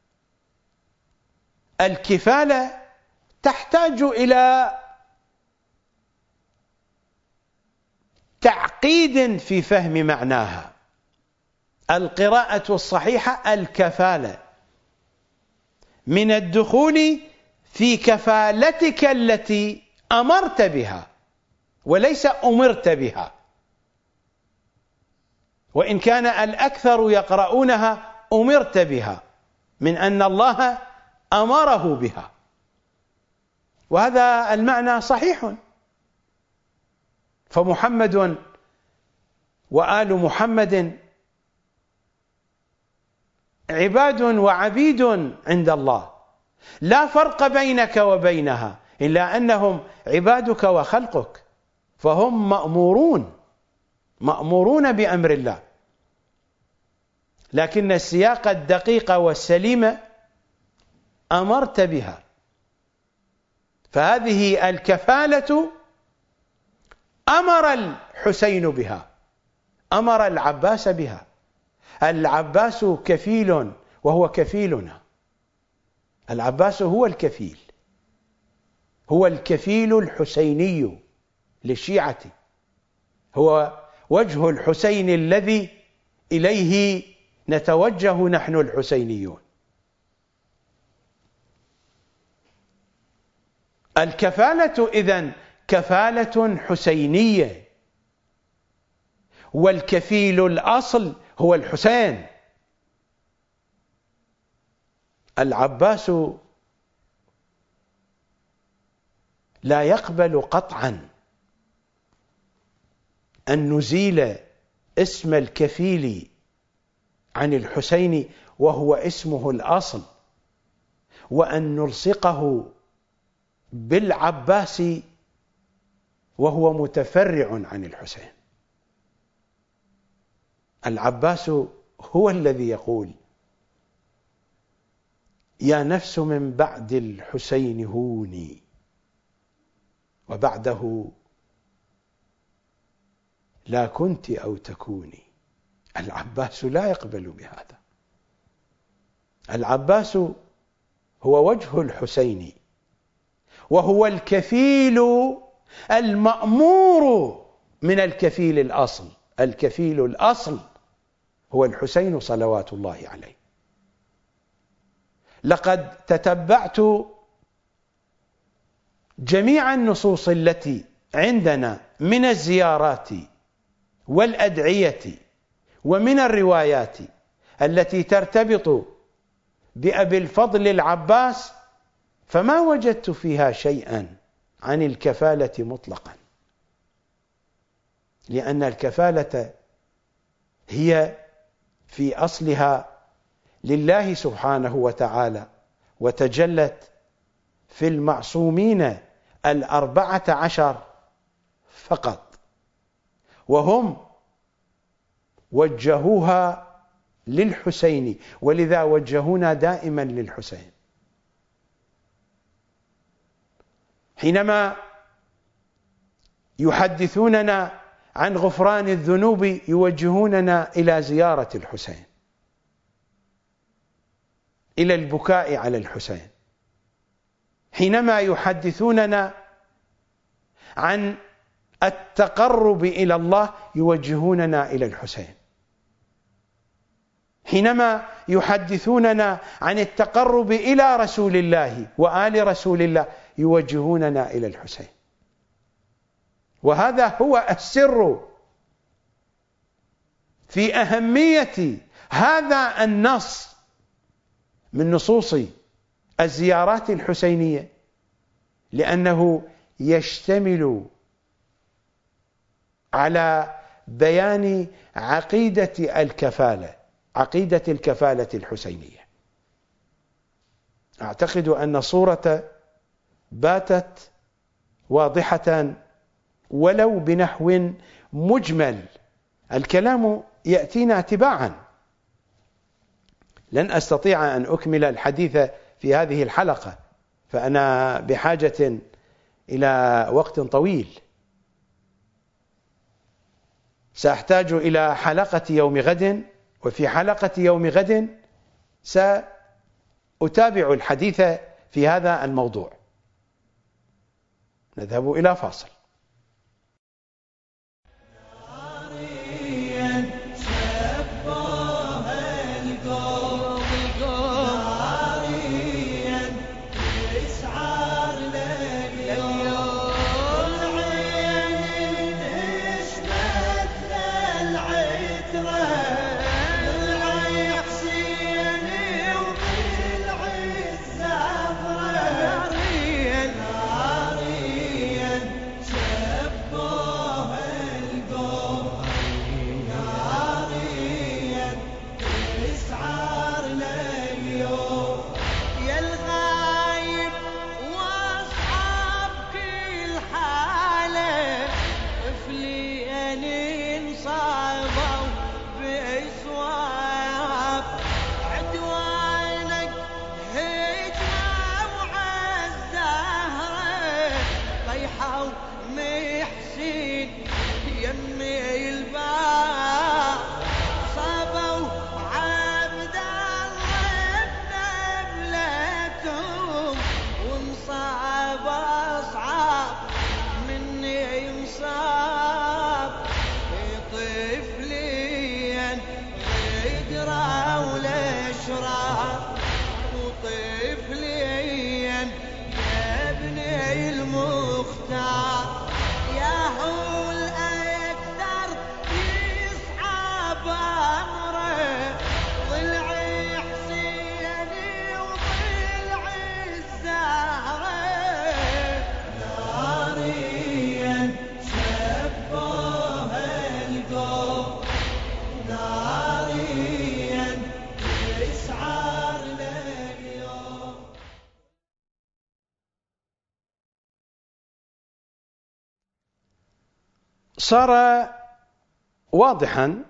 الكفالة تحتاج إلى تعقيد في فهم معناها. القراءة الصحيحة الكفالة، من الدخول في كفالتك التي أمرت بها وليس أمرت بها، وإن كان الأكثر يقرؤونها أمرت بها، من أن الله أمره بها، وهذا المعنى صحيح. فمحمد وآل محمد عباد وعبيد عند الله، لا فرق بينك وبينها إلا أنهم عبادك وخلقك، فهم مأمورون مأمورون بأمر الله، لكن السياق الدقيق والسليم أمرت بها. فهذه الكفالة أمر الحسين بها، أمر العباس بها. العباس كفيل وهو كفيلنا، العباس هو الكفيل، هو الكفيل الحسيني للشيعة، هو وجه الحسين الذي إليه نتوجه نحن الحسينيون. الكفالة إذن كفالة حسينية، والكفيل الأصل هو الحسين. العباس لا يقبل قطعا أن نزيل اسم الكفيل عن الحسين وهو اسمه الأصل، وأن نلصقه بالعباس وهو متفرع عن الحسين. العباس هو الذي يقول: يا نفس من بعد الحسين هوني، وبعده لا كنت أو تكوني. العباس لا يقبل بهذا. العباس هو وجه الحسين، وهو الكفيل المأمور من الكفيل الأصل. الكفيل الأصل هو الحسين صلوات الله عليه. لقد تتبعت جميع النصوص التي عندنا من الزيارات والأدعية ومن الروايات التي ترتبط بأبي الفضل العباس، فما وجدت فيها شيئا عن الكفالة مطلقا، لأن الكفالة هي في أصلها لله سبحانه وتعالى، وتجلت في المعصومين الأربعة عشر فقط، وهم وجهوها للحسين، ولذا وجهونا دائما للحسين. حينما يحدثوننا عن غفران الذنوب يوجهوننا إلى زيارة الحسين، إلى البكاء على الحسين. حينما يحدثوننا عن التقرب إلى الله يوجهوننا إلى الحسين. حينما يحدثوننا عن التقرب إلى رسول الله وآل رسول الله يوجهوننا إلى الحسين. وهذا هو السر في أهمية هذا النص من نصوص الزيارات الحسينية، لأنه يشتمل على بيان عقيدة الكفالة، عقيدة الكفالة الحسينية. أعتقد أن الصورة باتت واضحة ولو بنحو مجمل. الكلام يأتينا تباعا، لن أستطيع أن أكمل الحديث في هذه الحلقة، فأنا بحاجة إلى وقت طويل. سأحتاج إلى حلقة يوم غد، وفي حلقة يوم غد سأتابع الحديث في هذا الموضوع. نذهب إلى فاصل. صار واضحا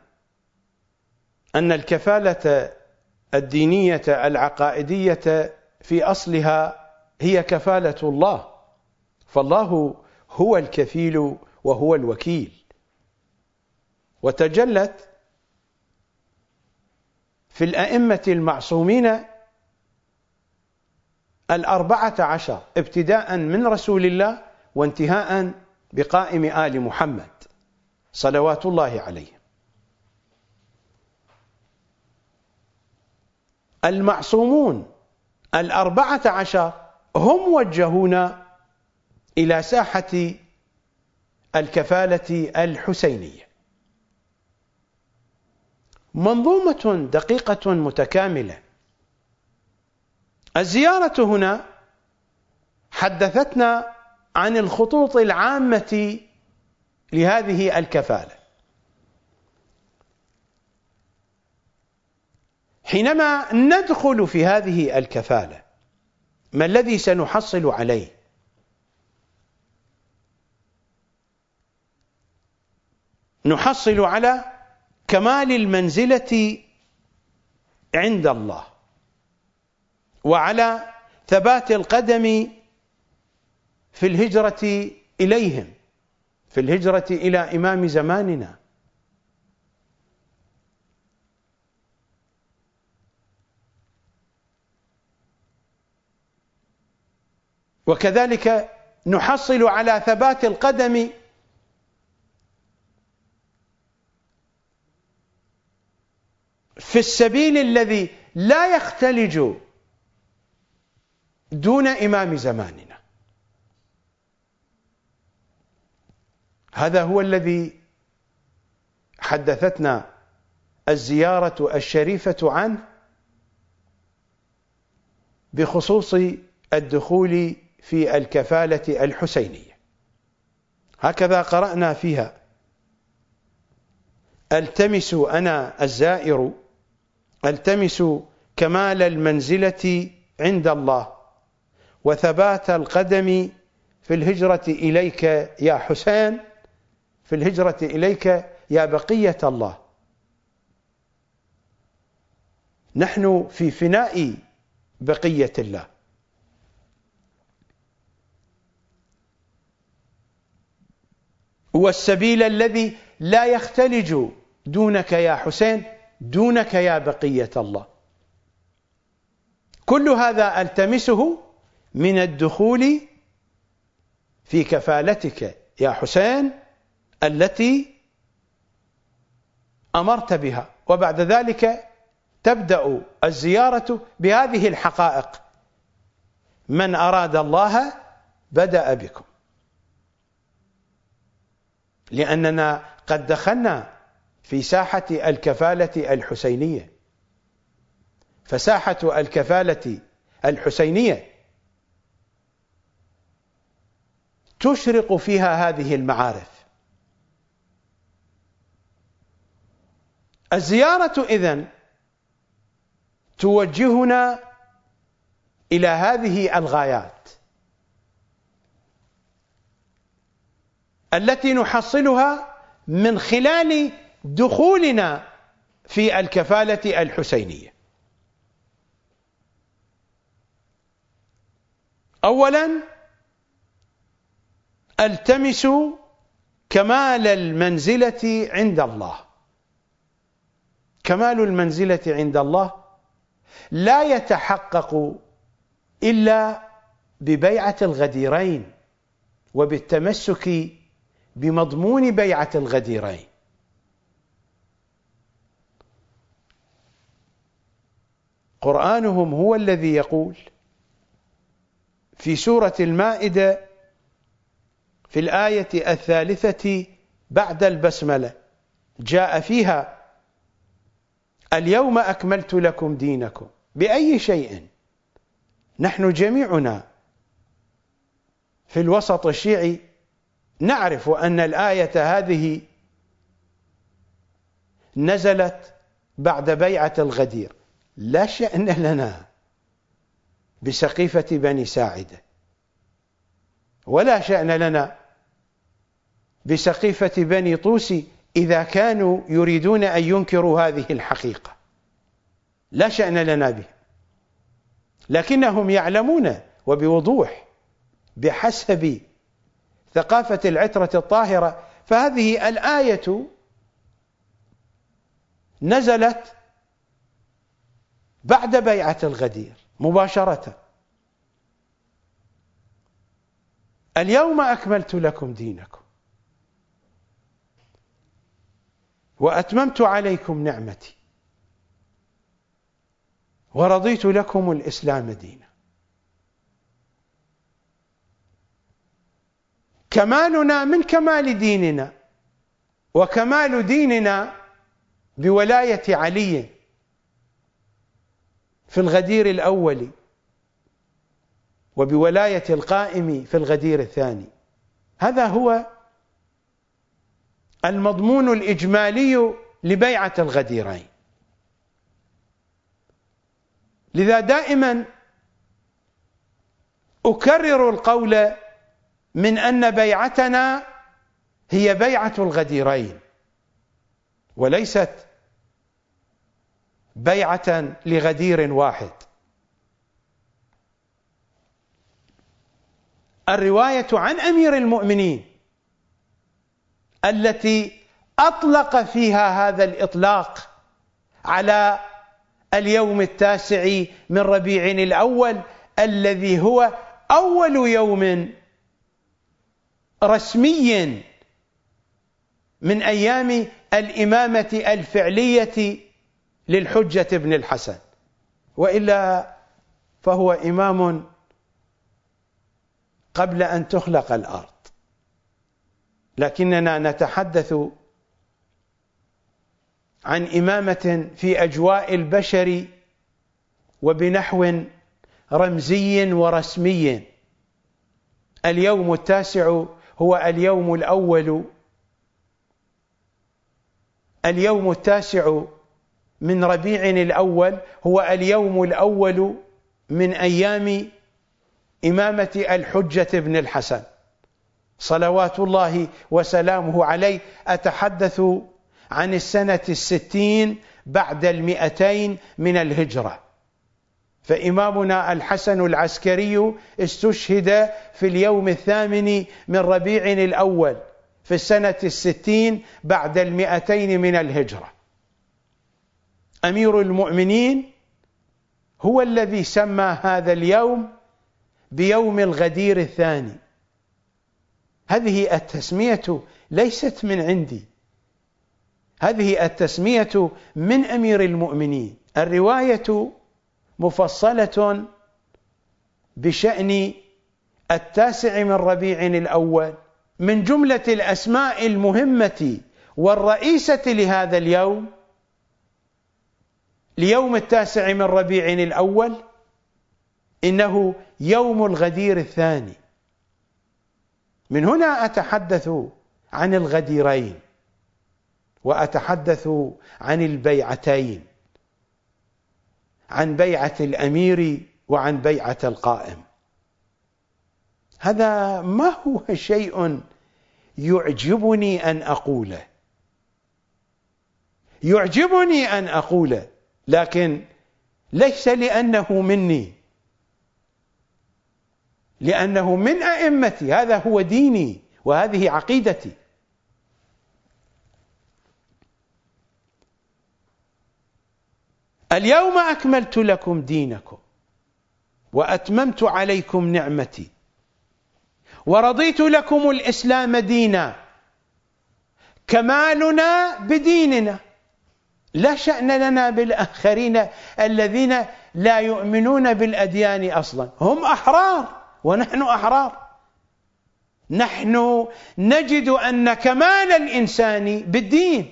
أن الكفالة الدينية العقائدية في أصلها هي كفالة الله، فالله هو الكفيل وهو الوكيل. وتجلت في الأئمة المعصومين الأربعة عشر ابتداء من رسول الله وانتهاء بقائم آل محمد صلوات الله عليه. المعصومون الأربعة عشر هم وجهونا إلى ساحة الكفالة الحسينية. منظومة دقيقة متكاملة. الزيارة هنا حدثتنا عن الخطوط العامة لهذه الكفالة. حينما ندخل في هذه الكفالة ما الذي سنحصل عليه؟ نحصل على كمال المنزلة عند الله، وعلى ثبات القدم في الهجرة إليهم، في الهجرة إلى إمام زماننا. وكذلك نحصل على ثبات القدم في السبيل الذي لا يختلج دون إمام زماننا. هذا هو الذي حدثتنا الزيارة الشريفة عنه بخصوص الدخول في الكفالة الحسينية. هكذا قرأنا فيها: التمس أنا الزائر التمس كمال المنزلة عند الله وثبات القدم في الهجرة إليك يا حسين، في الهجرة إليك يا بقية الله. نحن في فناء بقية الله. والسبيل الذي لا يختلج دونك يا حسين، دونك يا بقية الله. كل هذا التمسه من الدخول في كفالتك يا حسين التي أمرت بها. وبعد ذلك تبدأ الزيارة بهذه الحقائق: من أراد الله بدأ بكم. لأننا قد دخلنا في ساحة الكفالة الحسينية، فساحة الكفالة الحسينية تشرق فيها هذه المعارف. الزيارة إذن توجهنا إلى هذه الغايات التي نحصلها من خلال دخولنا في الكفالة الحسينية. أولا، التمس كمال المنزلة عند الله. كمال المنزلة عند الله لا يتحقق إلا ببيعة الغديرين وبالتمسك بمضمون بيعة الغديرين. قرآنهم هو الذي يقول في سورة المائدة في الآية الثالثة بعد البسملة، جاء فيها: اليوم أكملت لكم دينكم. بأي شيء؟ نحن جميعنا في الوسط الشيعي نعرف أن الآية هذه نزلت بعد بيعة الغدير. لا شأن لنا بسقيفة بني ساعدة، ولا شأن لنا بسقيفة بني طوسي إذا كانوا يريدون أن ينكروا هذه الحقيقة. لا شأن لنا به، لكنهم يعلمون وبوضوح بحسب ثقافة العترة الطاهرة. فهذه الآية نزلت بعد بيعة الغدير مباشرة: اليوم أكملت لكم دينكم وأتممت عليكم نعمتي ورضيت لكم الإسلام دينا. كمالنا من كمال ديننا، وكمال ديننا بولاية علي في الغدير الأول، وبولاية القائم في الغدير الثاني. هذا هو المضمون الإجمالي لبيعة الغديرين. لذا دائما أكرر القول من أن بيعتنا هي بيعة الغديرين، وليست بيعة لغدير واحد. الرواية عن أمير المؤمنين التي أطلق فيها هذا الإطلاق على اليوم التاسع من ربيع الأول الذي هو أول يوم رسمي من أيام الإمامة الفعلية للحجة بن الحسن، وإلا فهو إمام قبل أن تخلق الأرض، لكننا نتحدث عن إمامة في أجواء البشر وبنحو رمزي ورسمي. اليوم التاسع هو اليوم الأول اليوم التاسع من ربيع الأول هو اليوم الأول من أيام إمامة الحجة بن الحسن صلوات الله وسلامه عليه. أتحدث عن السنة الستين بعد المئتين من الهجرة، فإمامنا الحسن العسكري استشهد في اليوم الثامن من ربيع الأول في السنة الستين بعد المئتين من الهجرة. أمير المؤمنين هو الذي سمى هذا اليوم بيوم الغدير الثاني. هذه التسمية ليست من عندي، هذه التسمية من أمير المؤمنين. الرواية مفصلة بشأن التاسع من ربيع الأول. من جملة الأسماء المهمة والرئيسة لهذا اليوم، ليوم التاسع من ربيع الأول، إنه يوم الغدير الثاني. من هنا أتحدث عن الغديرين، وأتحدث عن البيعتين، عن بيعة الأمير وعن بيعة القائم. هذا ما هو شيء يعجبني أن أقوله، يعجبني أن أقوله، لكن ليس لأنه مني، لأنه من أئمتي. هذا هو ديني وهذه عقيدتي. اليوم أكملت لكم دينكم وأتممت عليكم نعمتي ورضيت لكم الإسلام دينا. كمالنا بديننا، لا شأن لنا بالآخرين الذين لا يؤمنون بالأديان أصلا. هم أحرار ونحن أحرار. نحن نجد أن كمال الإنسان بالدين.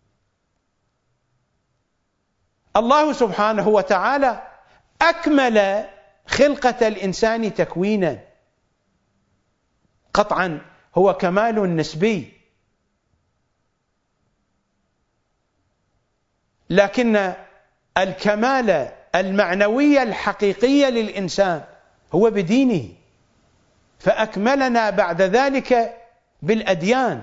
الله سبحانه وتعالى أكمل خلقة الإنسان تكوينا، قطعا هو كمال نسبي، لكن الكمال المعنوي الحقيقي للإنسان هو بدينه، فأكملنا بعد ذلك بالأديان.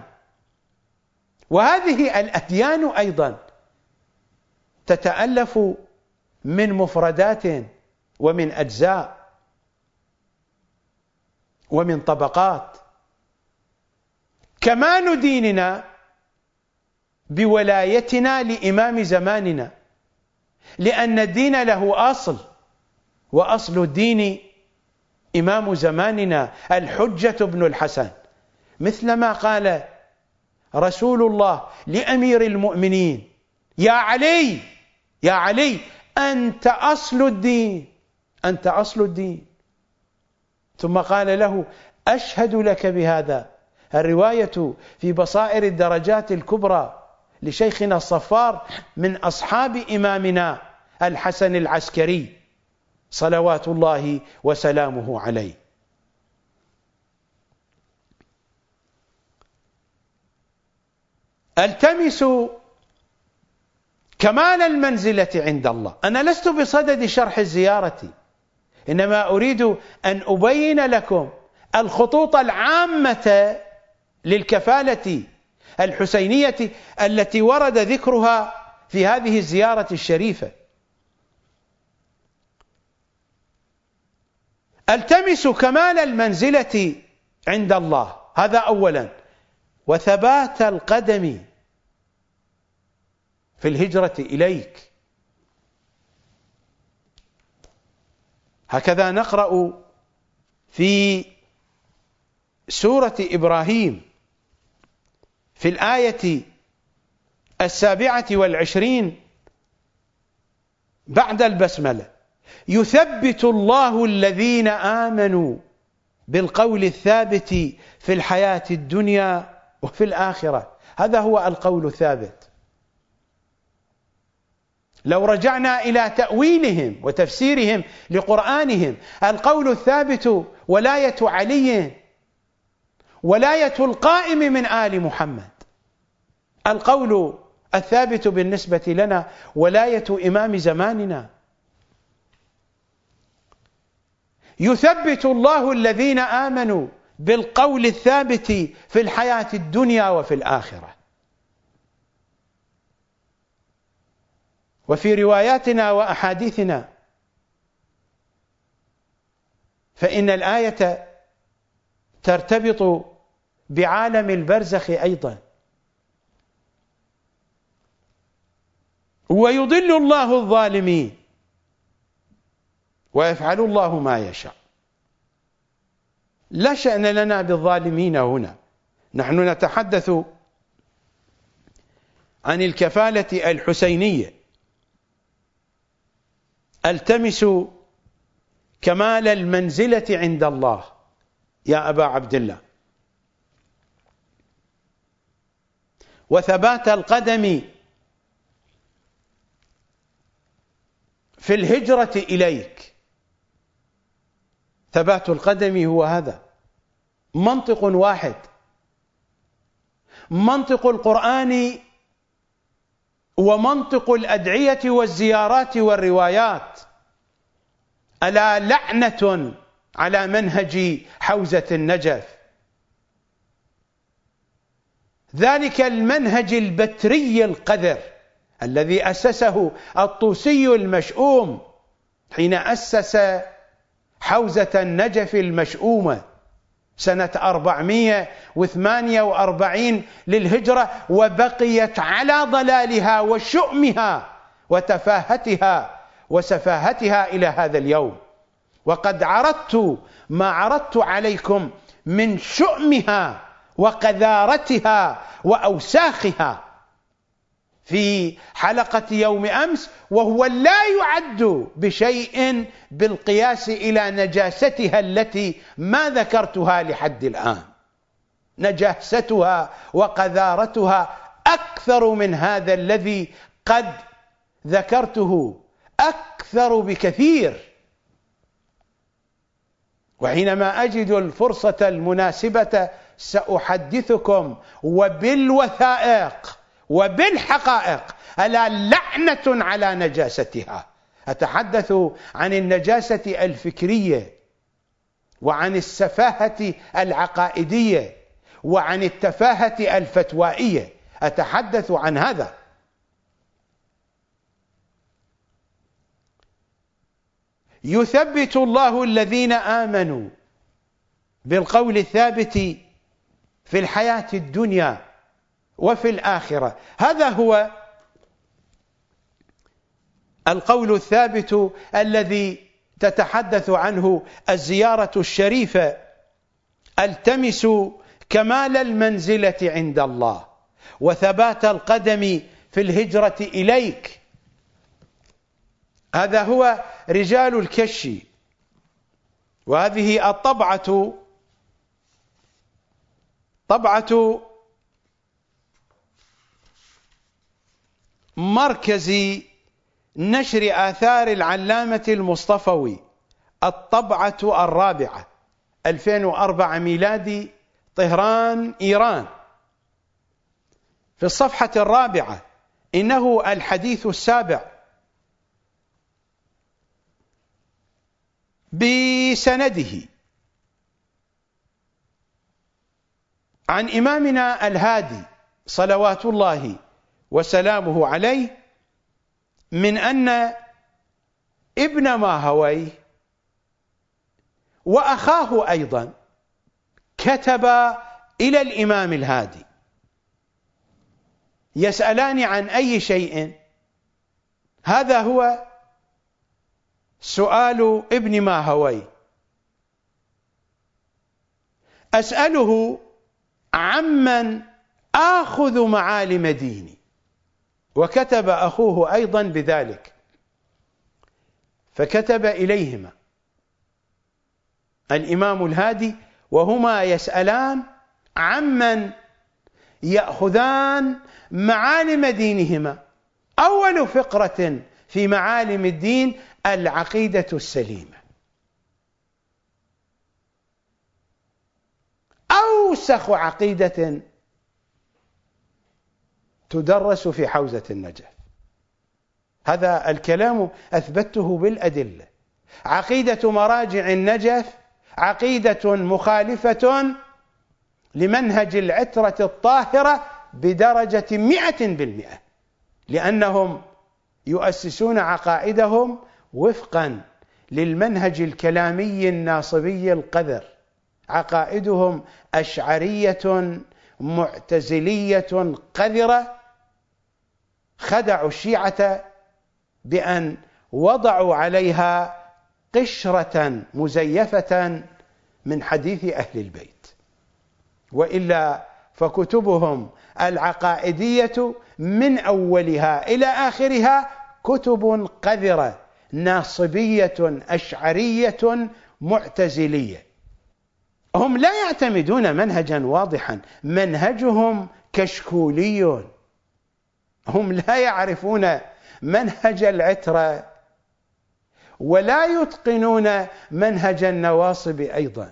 وهذه الأديان أيضا تتألف من مفردات ومن أجزاء ومن طبقات. كمال ديننا بولايتنا لإمام زماننا، لأن الدين له أصل، وأصل الدين إمام زماننا الحجة بن الحسن، مثلما قال رسول الله لأمير المؤمنين: يا علي يا علي أنت أصل الدين، أنت أصل الدين. ثم قال له: أشهد لك بهذا. الرواية في بصائر الدرجات الكبرى لشيخنا الصفار من أصحاب إمامنا الحسن العسكري صلوات الله وسلامه عليه. التمس كمال المنزلة عند الله. أنا لست بصدد شرح الزيارة، إنما أريد أن أبين لكم الخطوط العامة للكفالة الحسينية التي ورد ذكرها في هذه الزيارة الشريفة. التمس كمال المنزلة عند الله، هذا أولا، وثبات القدم في الهجرة إليك. هكذا نقرأ في سورة إبراهيم في الآية السابعة والعشرين بعد البسملة: يثبت الله الذين آمنوا بالقول الثابت في الحياة الدنيا وفي الآخرة. هذا هو القول الثابت. لو رجعنا إلى تأويلهم وتفسيرهم لقرآنهم، القول الثابت ولاية علي، ولاية القائم من آل محمد. القول الثابت بالنسبة لنا ولاية إمام زماننا. يثبت الله الذين آمنوا بالقول الثابت في الحياة الدنيا وفي الآخرة. وفي رواياتنا وأحاديثنا فإن الآية ترتبط بعالم البرزخ أيضا. ويضل الله الظالمين ويفعل الله ما يشاء. لا شأن لنا بالظالمين هنا، نحن نتحدث عن الكفالة الحسينية. التمس كمال المنزلة عند الله يا أبا عبد الله، وثبات القدم في الهجرة إليك. ثبات القدم هو هذا، منطق واحد، منطق القرآن ومنطق الأدعية والزيارات والروايات. ألا لعنة على منهج حوزة النجف، ذلك المنهج البتري القذر الذي أسسه الطوسي المشؤوم حين أسس حوزة النجف المشؤومة سنة أربعمائة وثمانية وأربعين للهجرة، وبقيت على ضلالها وشؤمها وتفاهتها وسفاهتها إلى هذا اليوم. وقد عرضت ما عرضت عليكم من شؤمها وقذارتها وأوساخها في حلقة يوم أمس، وهو لا يعد بشيء بالقياس إلى نجاستها التي ما ذكرتها لحد الآن. نجاستها وقذارتها أكثر من هذا الذي قد ذكرته، أكثر بكثير. وحينما أجد الفرصة المناسبة سأحدثكم وبالوثائق وبالحقائق. ألا لعنة على نجاستها. أتحدث عن النجاسة الفكرية، وعن السفاهة العقائدية، وعن التفاهة الفتوائية. أتحدث عن هذا. يثبت الله الذين آمنوا بالقول الثابت في الحياة الدنيا وفي الآخرة. هذا هو القول الثابت الذي تتحدث عنه الزيارة الشريفة. التمس كمال المنزلة عند الله وثبات القدم في الهجرة إليك. هذا هو رجال الكش. وهذه الطبعة طبعة مركز نشر آثار العلامة المصطفوي، الطبعة الرابعة، ألفين وأربعة ميلادي، طهران، إيران. في الصفحة الرابعة: إنه الحديث السابع بسنده عن إمامنا الهادي صلوات الله وسلامه عليه، من أن ابن ماهويه وأخاه أيضا كتب إلى الإمام الهادي يسألان عن أي شيء. هذا هو سؤال ابن ماهوي. أسأله عمن آخذ معالم ديني، وكتب أخوه أيضا بذلك، فكتب إليهما الإمام الهادي وهما يسألان عمن يأخذان معالم دينهما. أول فقرة في معالم الدين العقيدة السليمة، أوسخ عقيدة تدرس في حوزة النجف. هذا الكلام أثبته بالأدلة. عقيدة مراجع النجف عقيدة مخالفة لمنهج العترة الطاهرة بدرجة مئة بالمئة، لأنهم يؤسسون عقائدهم وفقا للمنهج الكلامي الناصبي القذر. عقائدهم أشعرية معتزلية قذرة، خدعوا الشيعة بأن وضعوا عليها قشرة مزيفة من حديث أهل البيت، وإلا فكتبهم العقائدية من أولها إلى آخرها كتب قذرة ناصبية أشعرية معتزلية. هم لا يعتمدون منهجا واضحا، منهجهم كشكولي. هم لا يعرفون منهج العترة ولا يتقنون منهج النواصب أيضا.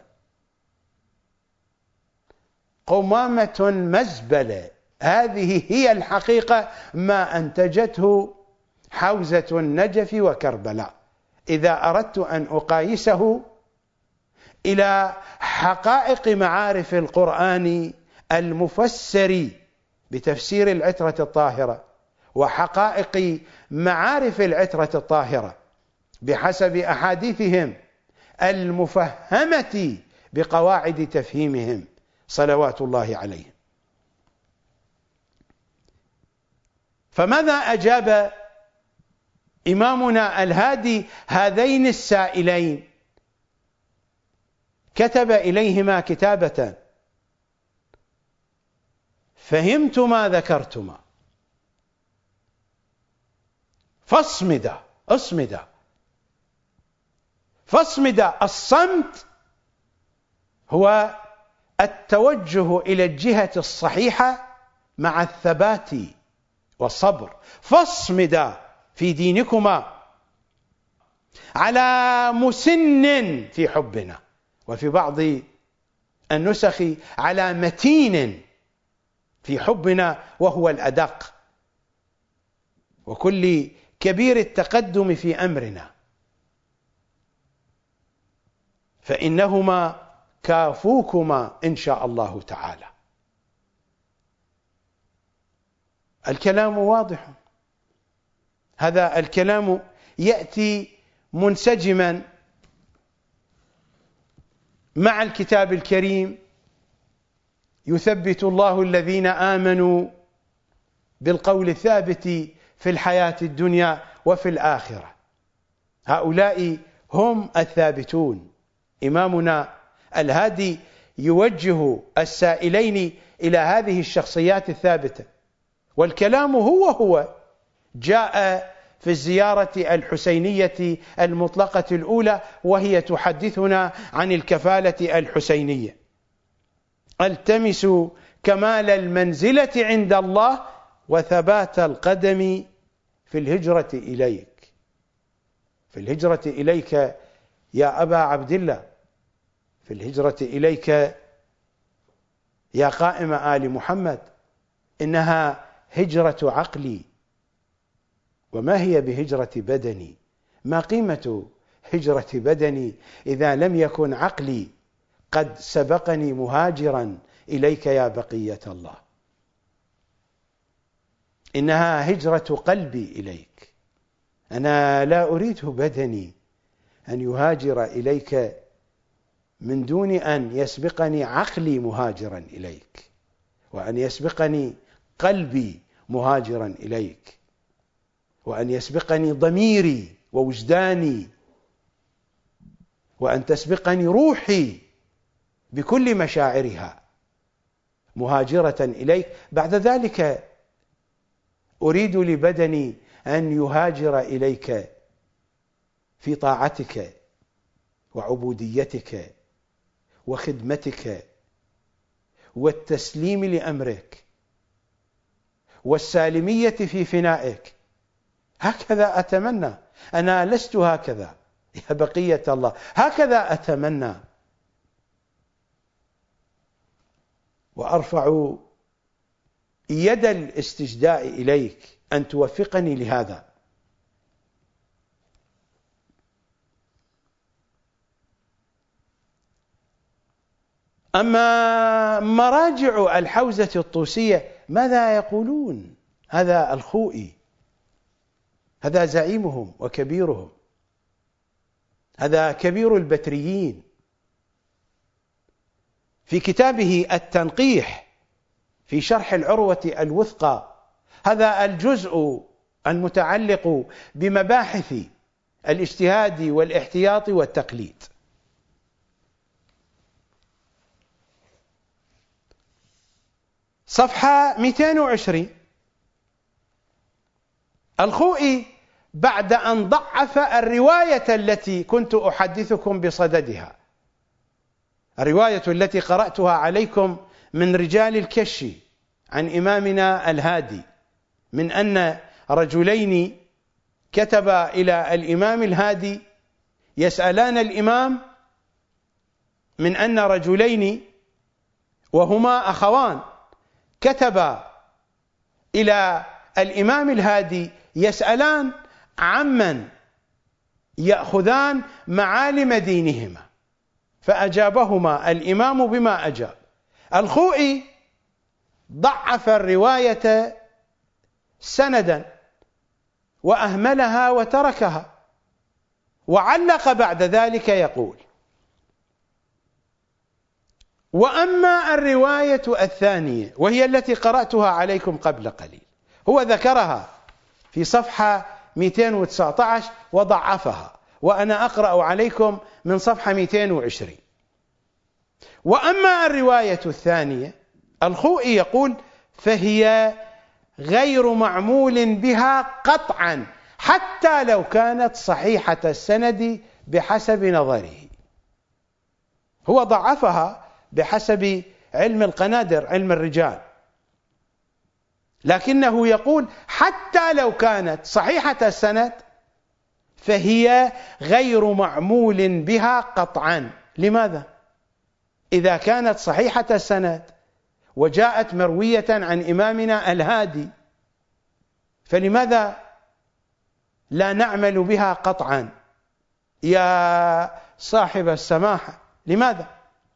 قمامة مزبلة. هذه هي الحقيقة ما أنتجته حوزة النجف وكربلاء. إذا أردت أن أقايسه إلى حقائق معارف القرآن المفسر بتفسير العترة الطاهرة وحقائق معارف العترة الطاهرة بحسب أحاديثهم المفهمة بقواعد تفهيمهم صلوات الله عليهم. فماذا أجاب إمامنا الهادي هذين السائلين؟ كتب إليهما كتابة: فهمت ما ذكرتما فاصمدا اصمدا فاصمدا. الصمت هو التوجه إلى الجهة الصحيحة مع الثبات والصبر. فاصمدا في دينكما على مسن في حبنا، وفي بعض النسخ على متين في حبنا وهو الأدق، وكل كبير التقدم في أمرنا، فإنهما كافوكما إن شاء الله تعالى. الكلام واضح. هذا الكلام يأتي منسجما مع الكتاب الكريم: يثبت الله الذين آمنوا بالقول الثابت في الحياة الدنيا وفي الآخرة. هؤلاء هم الثابتون. إمامنا الهادي يوجه السائلين إلى هذه الشخصيات الثابتة، والكلام هو هو جاء في الزيارة الحسينية المطلقة الأولى، وهي تحدثنا عن الكفالة الحسينية: التمس كمال المنزلة عند الله وثبات القدم في الهجرة إليك. في الهجرة إليك يا أبا عبد الله، في الهجرة إليك يا قائم آل محمد، إنها هجرة عقلي، وما هي بهجرة بدني. ما قيمة هجرة بدني إذا لم يكن عقلي قد سبقني مهاجرا إليك يا بقية الله؟ إنها هجرة قلبي إليك. أنا لا أريد بدني أن يهاجر إليك من دون أن يسبقني عقلي مهاجرا إليك، وأن يسبقني قلبي مهاجرا إليك، وأن يسبقني ضميري ووجداني، وأن تسبقني روحي بكل مشاعرها مهاجرة إليك. بعد ذلك أريد لبدني أن يهاجر إليك في طاعتك وعبوديتك وخدمتك والتسليم لأمرك والسالمية في فنائك. هكذا أتمنى. أنا لست هكذا يا بقية الله، هكذا أتمنى، وأرفع يد الاستجداء إليك أن توفقني لهذا. أما مراجع الحوزة الطوسية ماذا يقولون؟ هذا الخوئي، هذا زعيمهم وكبيرهم، هذا كبير البتريين، في كتابه التنقيح في شرح العروة الوثقى، هذا الجزء المتعلق بمباحث الاجتهاد والاحتياط والتقليد، صفحة مئتين وعشرين. الخوئي بعد أن ضعف الرواية التي كنت أحدثكم بصددها، الرواية التي قرأتها عليكم من رجال الكشي عن إمامنا الهادي، من أن رجلين كتب إلى الإمام الهادي يسألان الإمام، من أن رجلين وهما أخوان كتبا إلى الإمام الهادي يسألان عمن يأخذان معالم دينهما، فأجابهما الإمام بما أجاب. الخوئي ضعف الرواية سندا وأهملها وتركها، وعلق بعد ذلك يقول: وأما الرواية الثانية وهي التي قرأتها عليكم قبل قليل، هو ذكرها في صفحة مئتين وتسعة عشر وضعفها، وأنا أقرأ عليكم من صفحة مئتين وعشرين. وأما الرواية الثانية، الخوئي يقول: فهي غير معمول بها قطعا حتى لو كانت صحيحة السند بحسب نظره. هو ضعفها بحسب علم القنادر، علم الرجال، لكنه يقول حتى لو كانت صحيحة السند فهي غير معمول بها قطعا. لماذا؟ إذا كانت صحيحة السند وجاءت مروية عن إمامنا الهادي، فلماذا لا نعمل بها قطعا يا صاحب السماحة؟ لماذا؟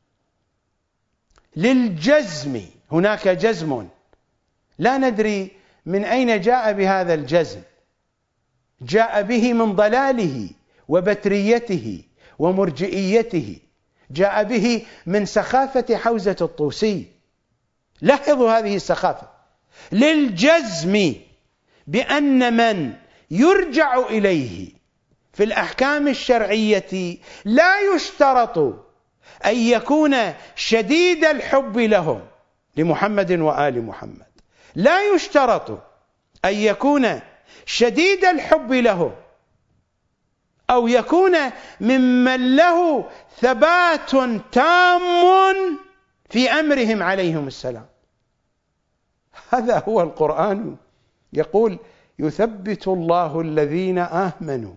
للجزم، هناك جزم لا ندري من أين جاء بهذا الجزم، جاء به من ضلاله وبتريته ومرجئيته، جاء به من سخافة حوزة الطوسي. لاحظوا هذه السخافة. للجزم بأن من يرجع إليه في الأحكام الشرعية لا يشترط أن يكون شديد الحب لهم، لمحمد وآل محمد، لا يشترط أن يكون شديد الحب له أو يكون ممن له ثبات تام في أمرهم عليهم السلام. هذا هو القرآن، يقول: يثبت الله الذين آمنوا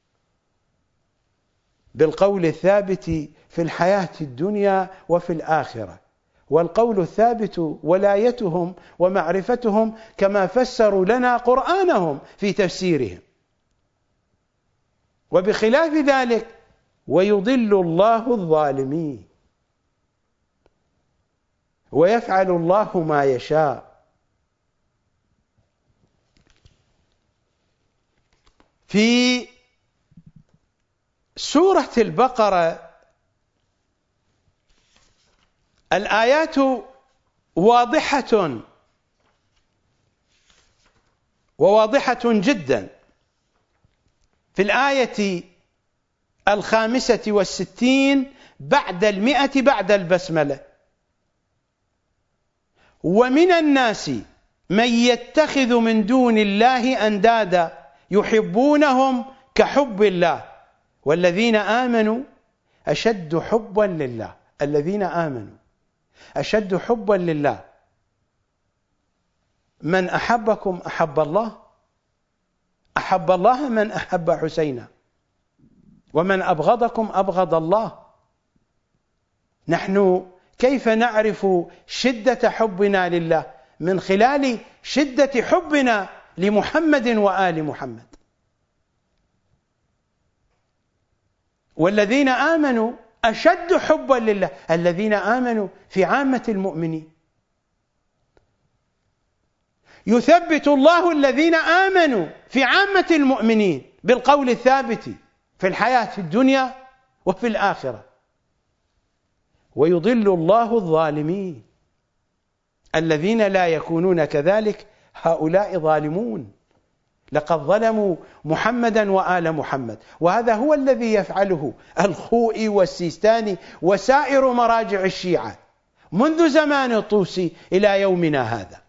بالقول الثابت في الحياة الدنيا وفي الآخرة. والقول الثابت ولايتهم ومعرفتهم كما فسروا لنا قرآنهم في تفسيرهم. وبخلاف ذلك ويضل الله الظالمين ويفعل الله ما يشاء. في سورة البقرة الآيات واضحة وواضحة جدا. في الآية الخامسة والستين بعد المئة بعد البسملة: ومن الناس من يتخذ من دون الله أندادا يحبونهم كحب الله والذين آمنوا أشد حبا لله. الذين آمنوا أشد حبا لله. من أحبكم أحب الله، أحب الله من أحب حسينا، ومن أبغضكم أبغض الله. نحن كيف نعرف شدة حبنا لله؟ من خلال شدة حبنا لمحمد وآل محمد. والذين آمنوا أشد حبا لله. الذين آمنوا في عامة المؤمنين. يثبت الله الذين آمنوا في عامة المؤمنين بالقول الثابت في الحياة الدنيا وفي الآخرة، ويضل الله الظالمين. الذين لا يكونون كذلك هؤلاء ظالمون، لقد ظلموا محمدا وآل محمد. وهذا هو الذي يفعله الخوئي والسيستاني وسائر مراجع الشيعة منذ زمان الطوسي إلى يومنا هذا.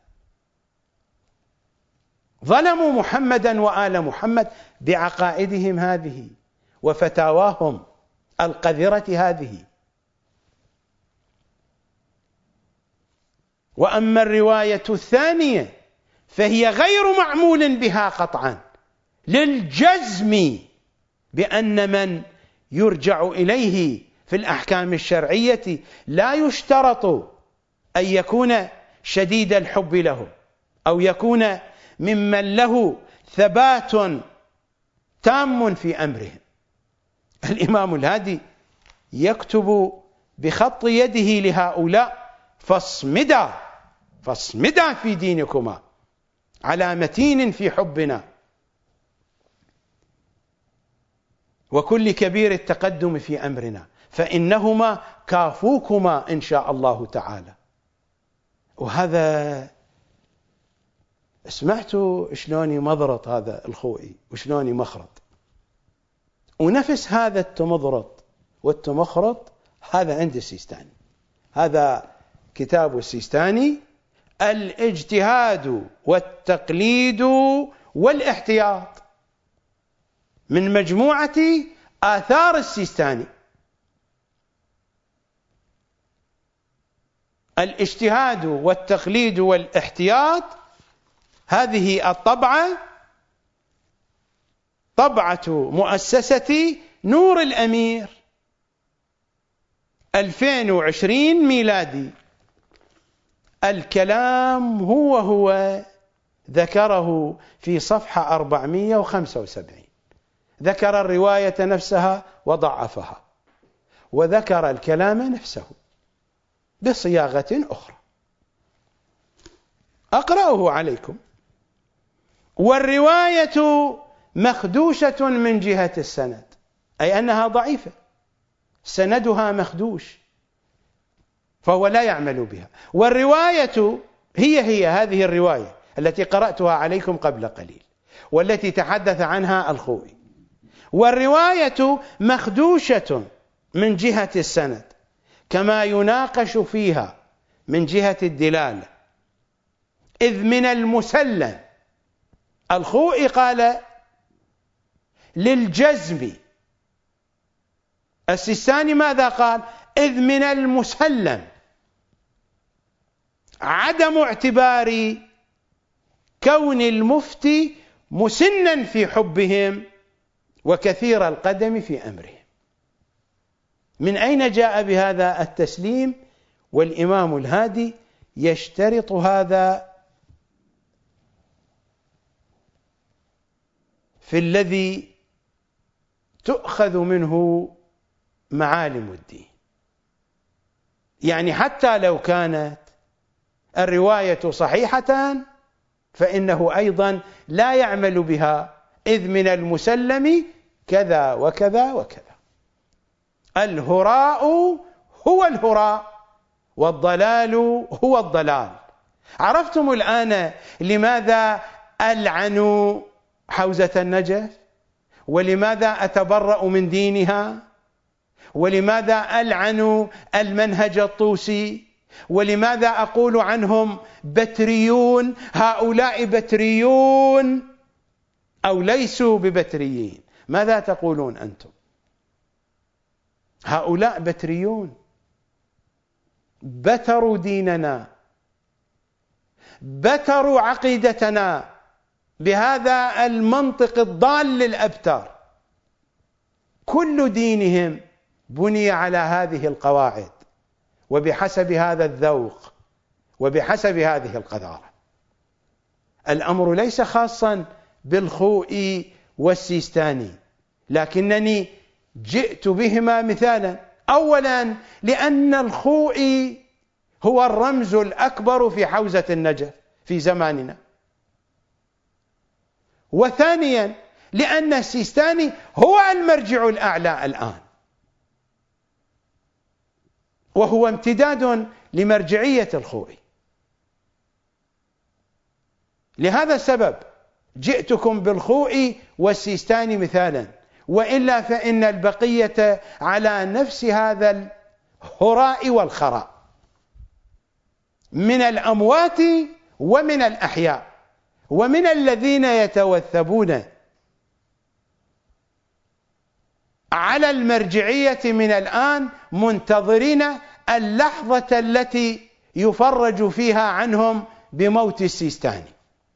ظلموا محمدا وآل محمد بعقائدهم هذه وفتاواهم القذرة هذه. وأما الرواية الثانية فهي غير معمول بها قطعا، للجزم بأن من يرجع إليه في الأحكام الشرعية لا يشترط أن يكون شديد الحب له أو يكون ممن له ثبات تام في أمرهم. الإمام الهادي يكتب بخط يده لهؤلاء: فاصمدا فاصمدا في دينكما على متين في حبنا، وكل كبير التقدم في أمرنا، فإنهما كافوكما إن شاء الله تعالى. وهذا سمعتوا شلون يمضرط هذا الخوئي وشلون يمخرط، ونفس هذا التمضرط والتمخرط هذا عند السيستاني. هذا كتاب السيستاني: الاجتهاد والتقليد والاحتياط، من مجموعة آثار السيستاني. الاجتهاد والتقليد والاحتياط، هذه الطبعة طبعة مؤسسة نور الأمير ألفين وعشرين ميلادي. الكلام هو هو ذكره في صفحة أربعمئة وخمسة وسبعين، ذكر الرواية نفسها وضعفها، وذكر الكلام نفسه بصياغة أخرى. أقرأه عليكم: والرواية مخدوشة من جهة السند، أي أنها ضعيفة، سندها مخدوش فهو لا يعمل بها. والرواية هي هي هذه الرواية التي قرأتها عليكم قبل قليل والتي تحدث عنها الخوئي. والرواية مخدوشة من جهة السند كما يناقش فيها من جهة الدلالة، إذ من المسلم. الخوئي قال للجزم، السيستاني ماذا قال؟ إذ من المسلم عدم اعتبار كون المفتي مسنا في حبهم وكثير القدم في أمرهم. من أين جاء بهذا التسليم؟ والإمام الهادي يشترط هذا في الذي تؤخذ منه معالم الدين. يعني حتى لو كانت الرواية صحيحة فإنه أيضا لا يعمل بها، إذ من المسلم كذا وكذا وكذا. الهراء هو الهراء والضلال هو الضلال. عرفتم الآن لماذا ألعن حوزة النجف؟ ولماذا أتبرأ من دينها؟ ولماذا ألعن المنهج الطوسي؟ ولماذا أقول عنهم بتريون؟ هؤلاء بتريون أو ليسوا ببتريين؟ ماذا تقولون أنتم؟ هؤلاء بتريون، بتروا ديننا، بتروا عقيدتنا بهذا المنطق الضال للأبتر. كل دينهم بني على هذه القواعد وبحسب هذا الذوق وبحسب هذه القذارة. الأمر ليس خاصا بالخوئي والسيستاني، لكنني جئت بهما مثالا. أولا لأن الخوئي هو الرمز الأكبر في حوزة النجف في زماننا، وثانيا لأن السيستاني هو المرجع الأعلى الآن، وهو امتداد لمرجعية الخوئي. لهذا السبب جئتكم بالخوئي والسيستاني مثالا، وإلا فإن البقية على نفس هذا الهراء والخراء من الأموات ومن الأحياء ومن الذين يتوثبون على المرجعية من الآن منتظرين اللحظة التي يفرج فيها عنهم بموت السيستاني.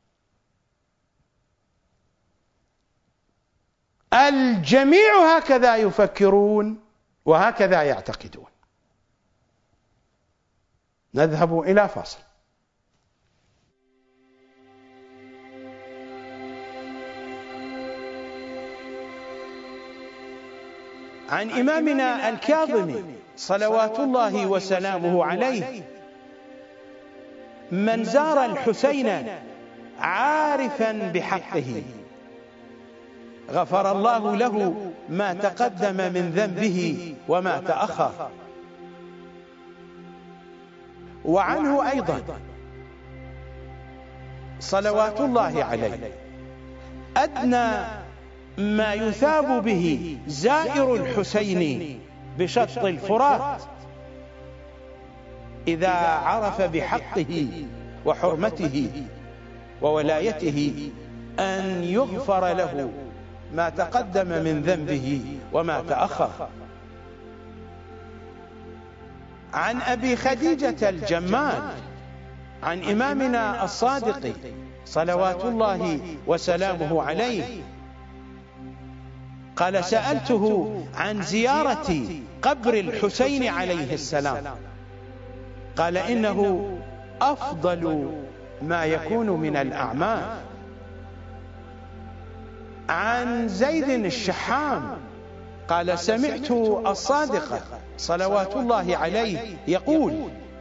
الجميع هكذا يفكرون وهكذا يعتقدون. نذهب إلى فاصل. عن إمامنا الكاظم صلوات الله وسلامه عليه: من زار الحسين عارفا بحقه غفر الله له ما تقدم من ذنبه وما تأخر. وعنه أيضا صلوات الله عليه: أدنى ما يثاب به زائر الحسين بشط الفرات إذا عرف بحقه وحرمته وولايته أن يغفر له ما تقدم من ذنبه وما تأخر. عن أبي خديجة الجمال عن إمامنا الصادق صلوات الله وسلامه عليه قال: سألته عن زيارة قبر الحسين عليه السلام، قال: إنه أفضل ما يكون من الأعمال. عن زيد الشحام قال: سمعت الصادق صلوات الله عليه يقول: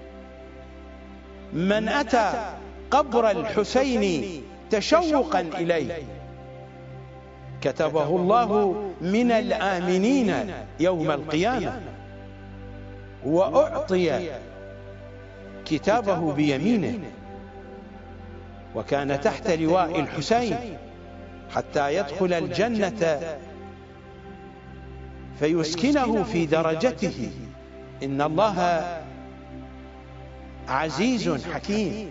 من أتى قبر الحسين تشوقا إليه كتبه الله من الآمنين يوم القيامة، وأعطي كتابه بيمينه، وكان تحت لواء الحسين حتى يدخل الجنة فيسكنه في درجته، إن الله عزيز حكيم.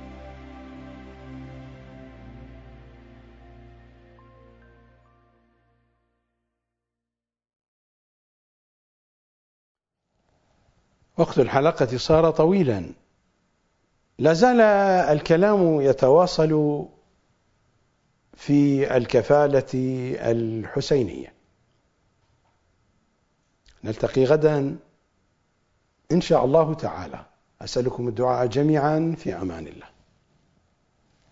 وقت الحلقة صار طويلا، لا زال الكلام يتواصل في الكفالة الحسينية. نلتقي غدا إن شاء الله تعالى. أسألكم الدعاء جميعا في أمان الله.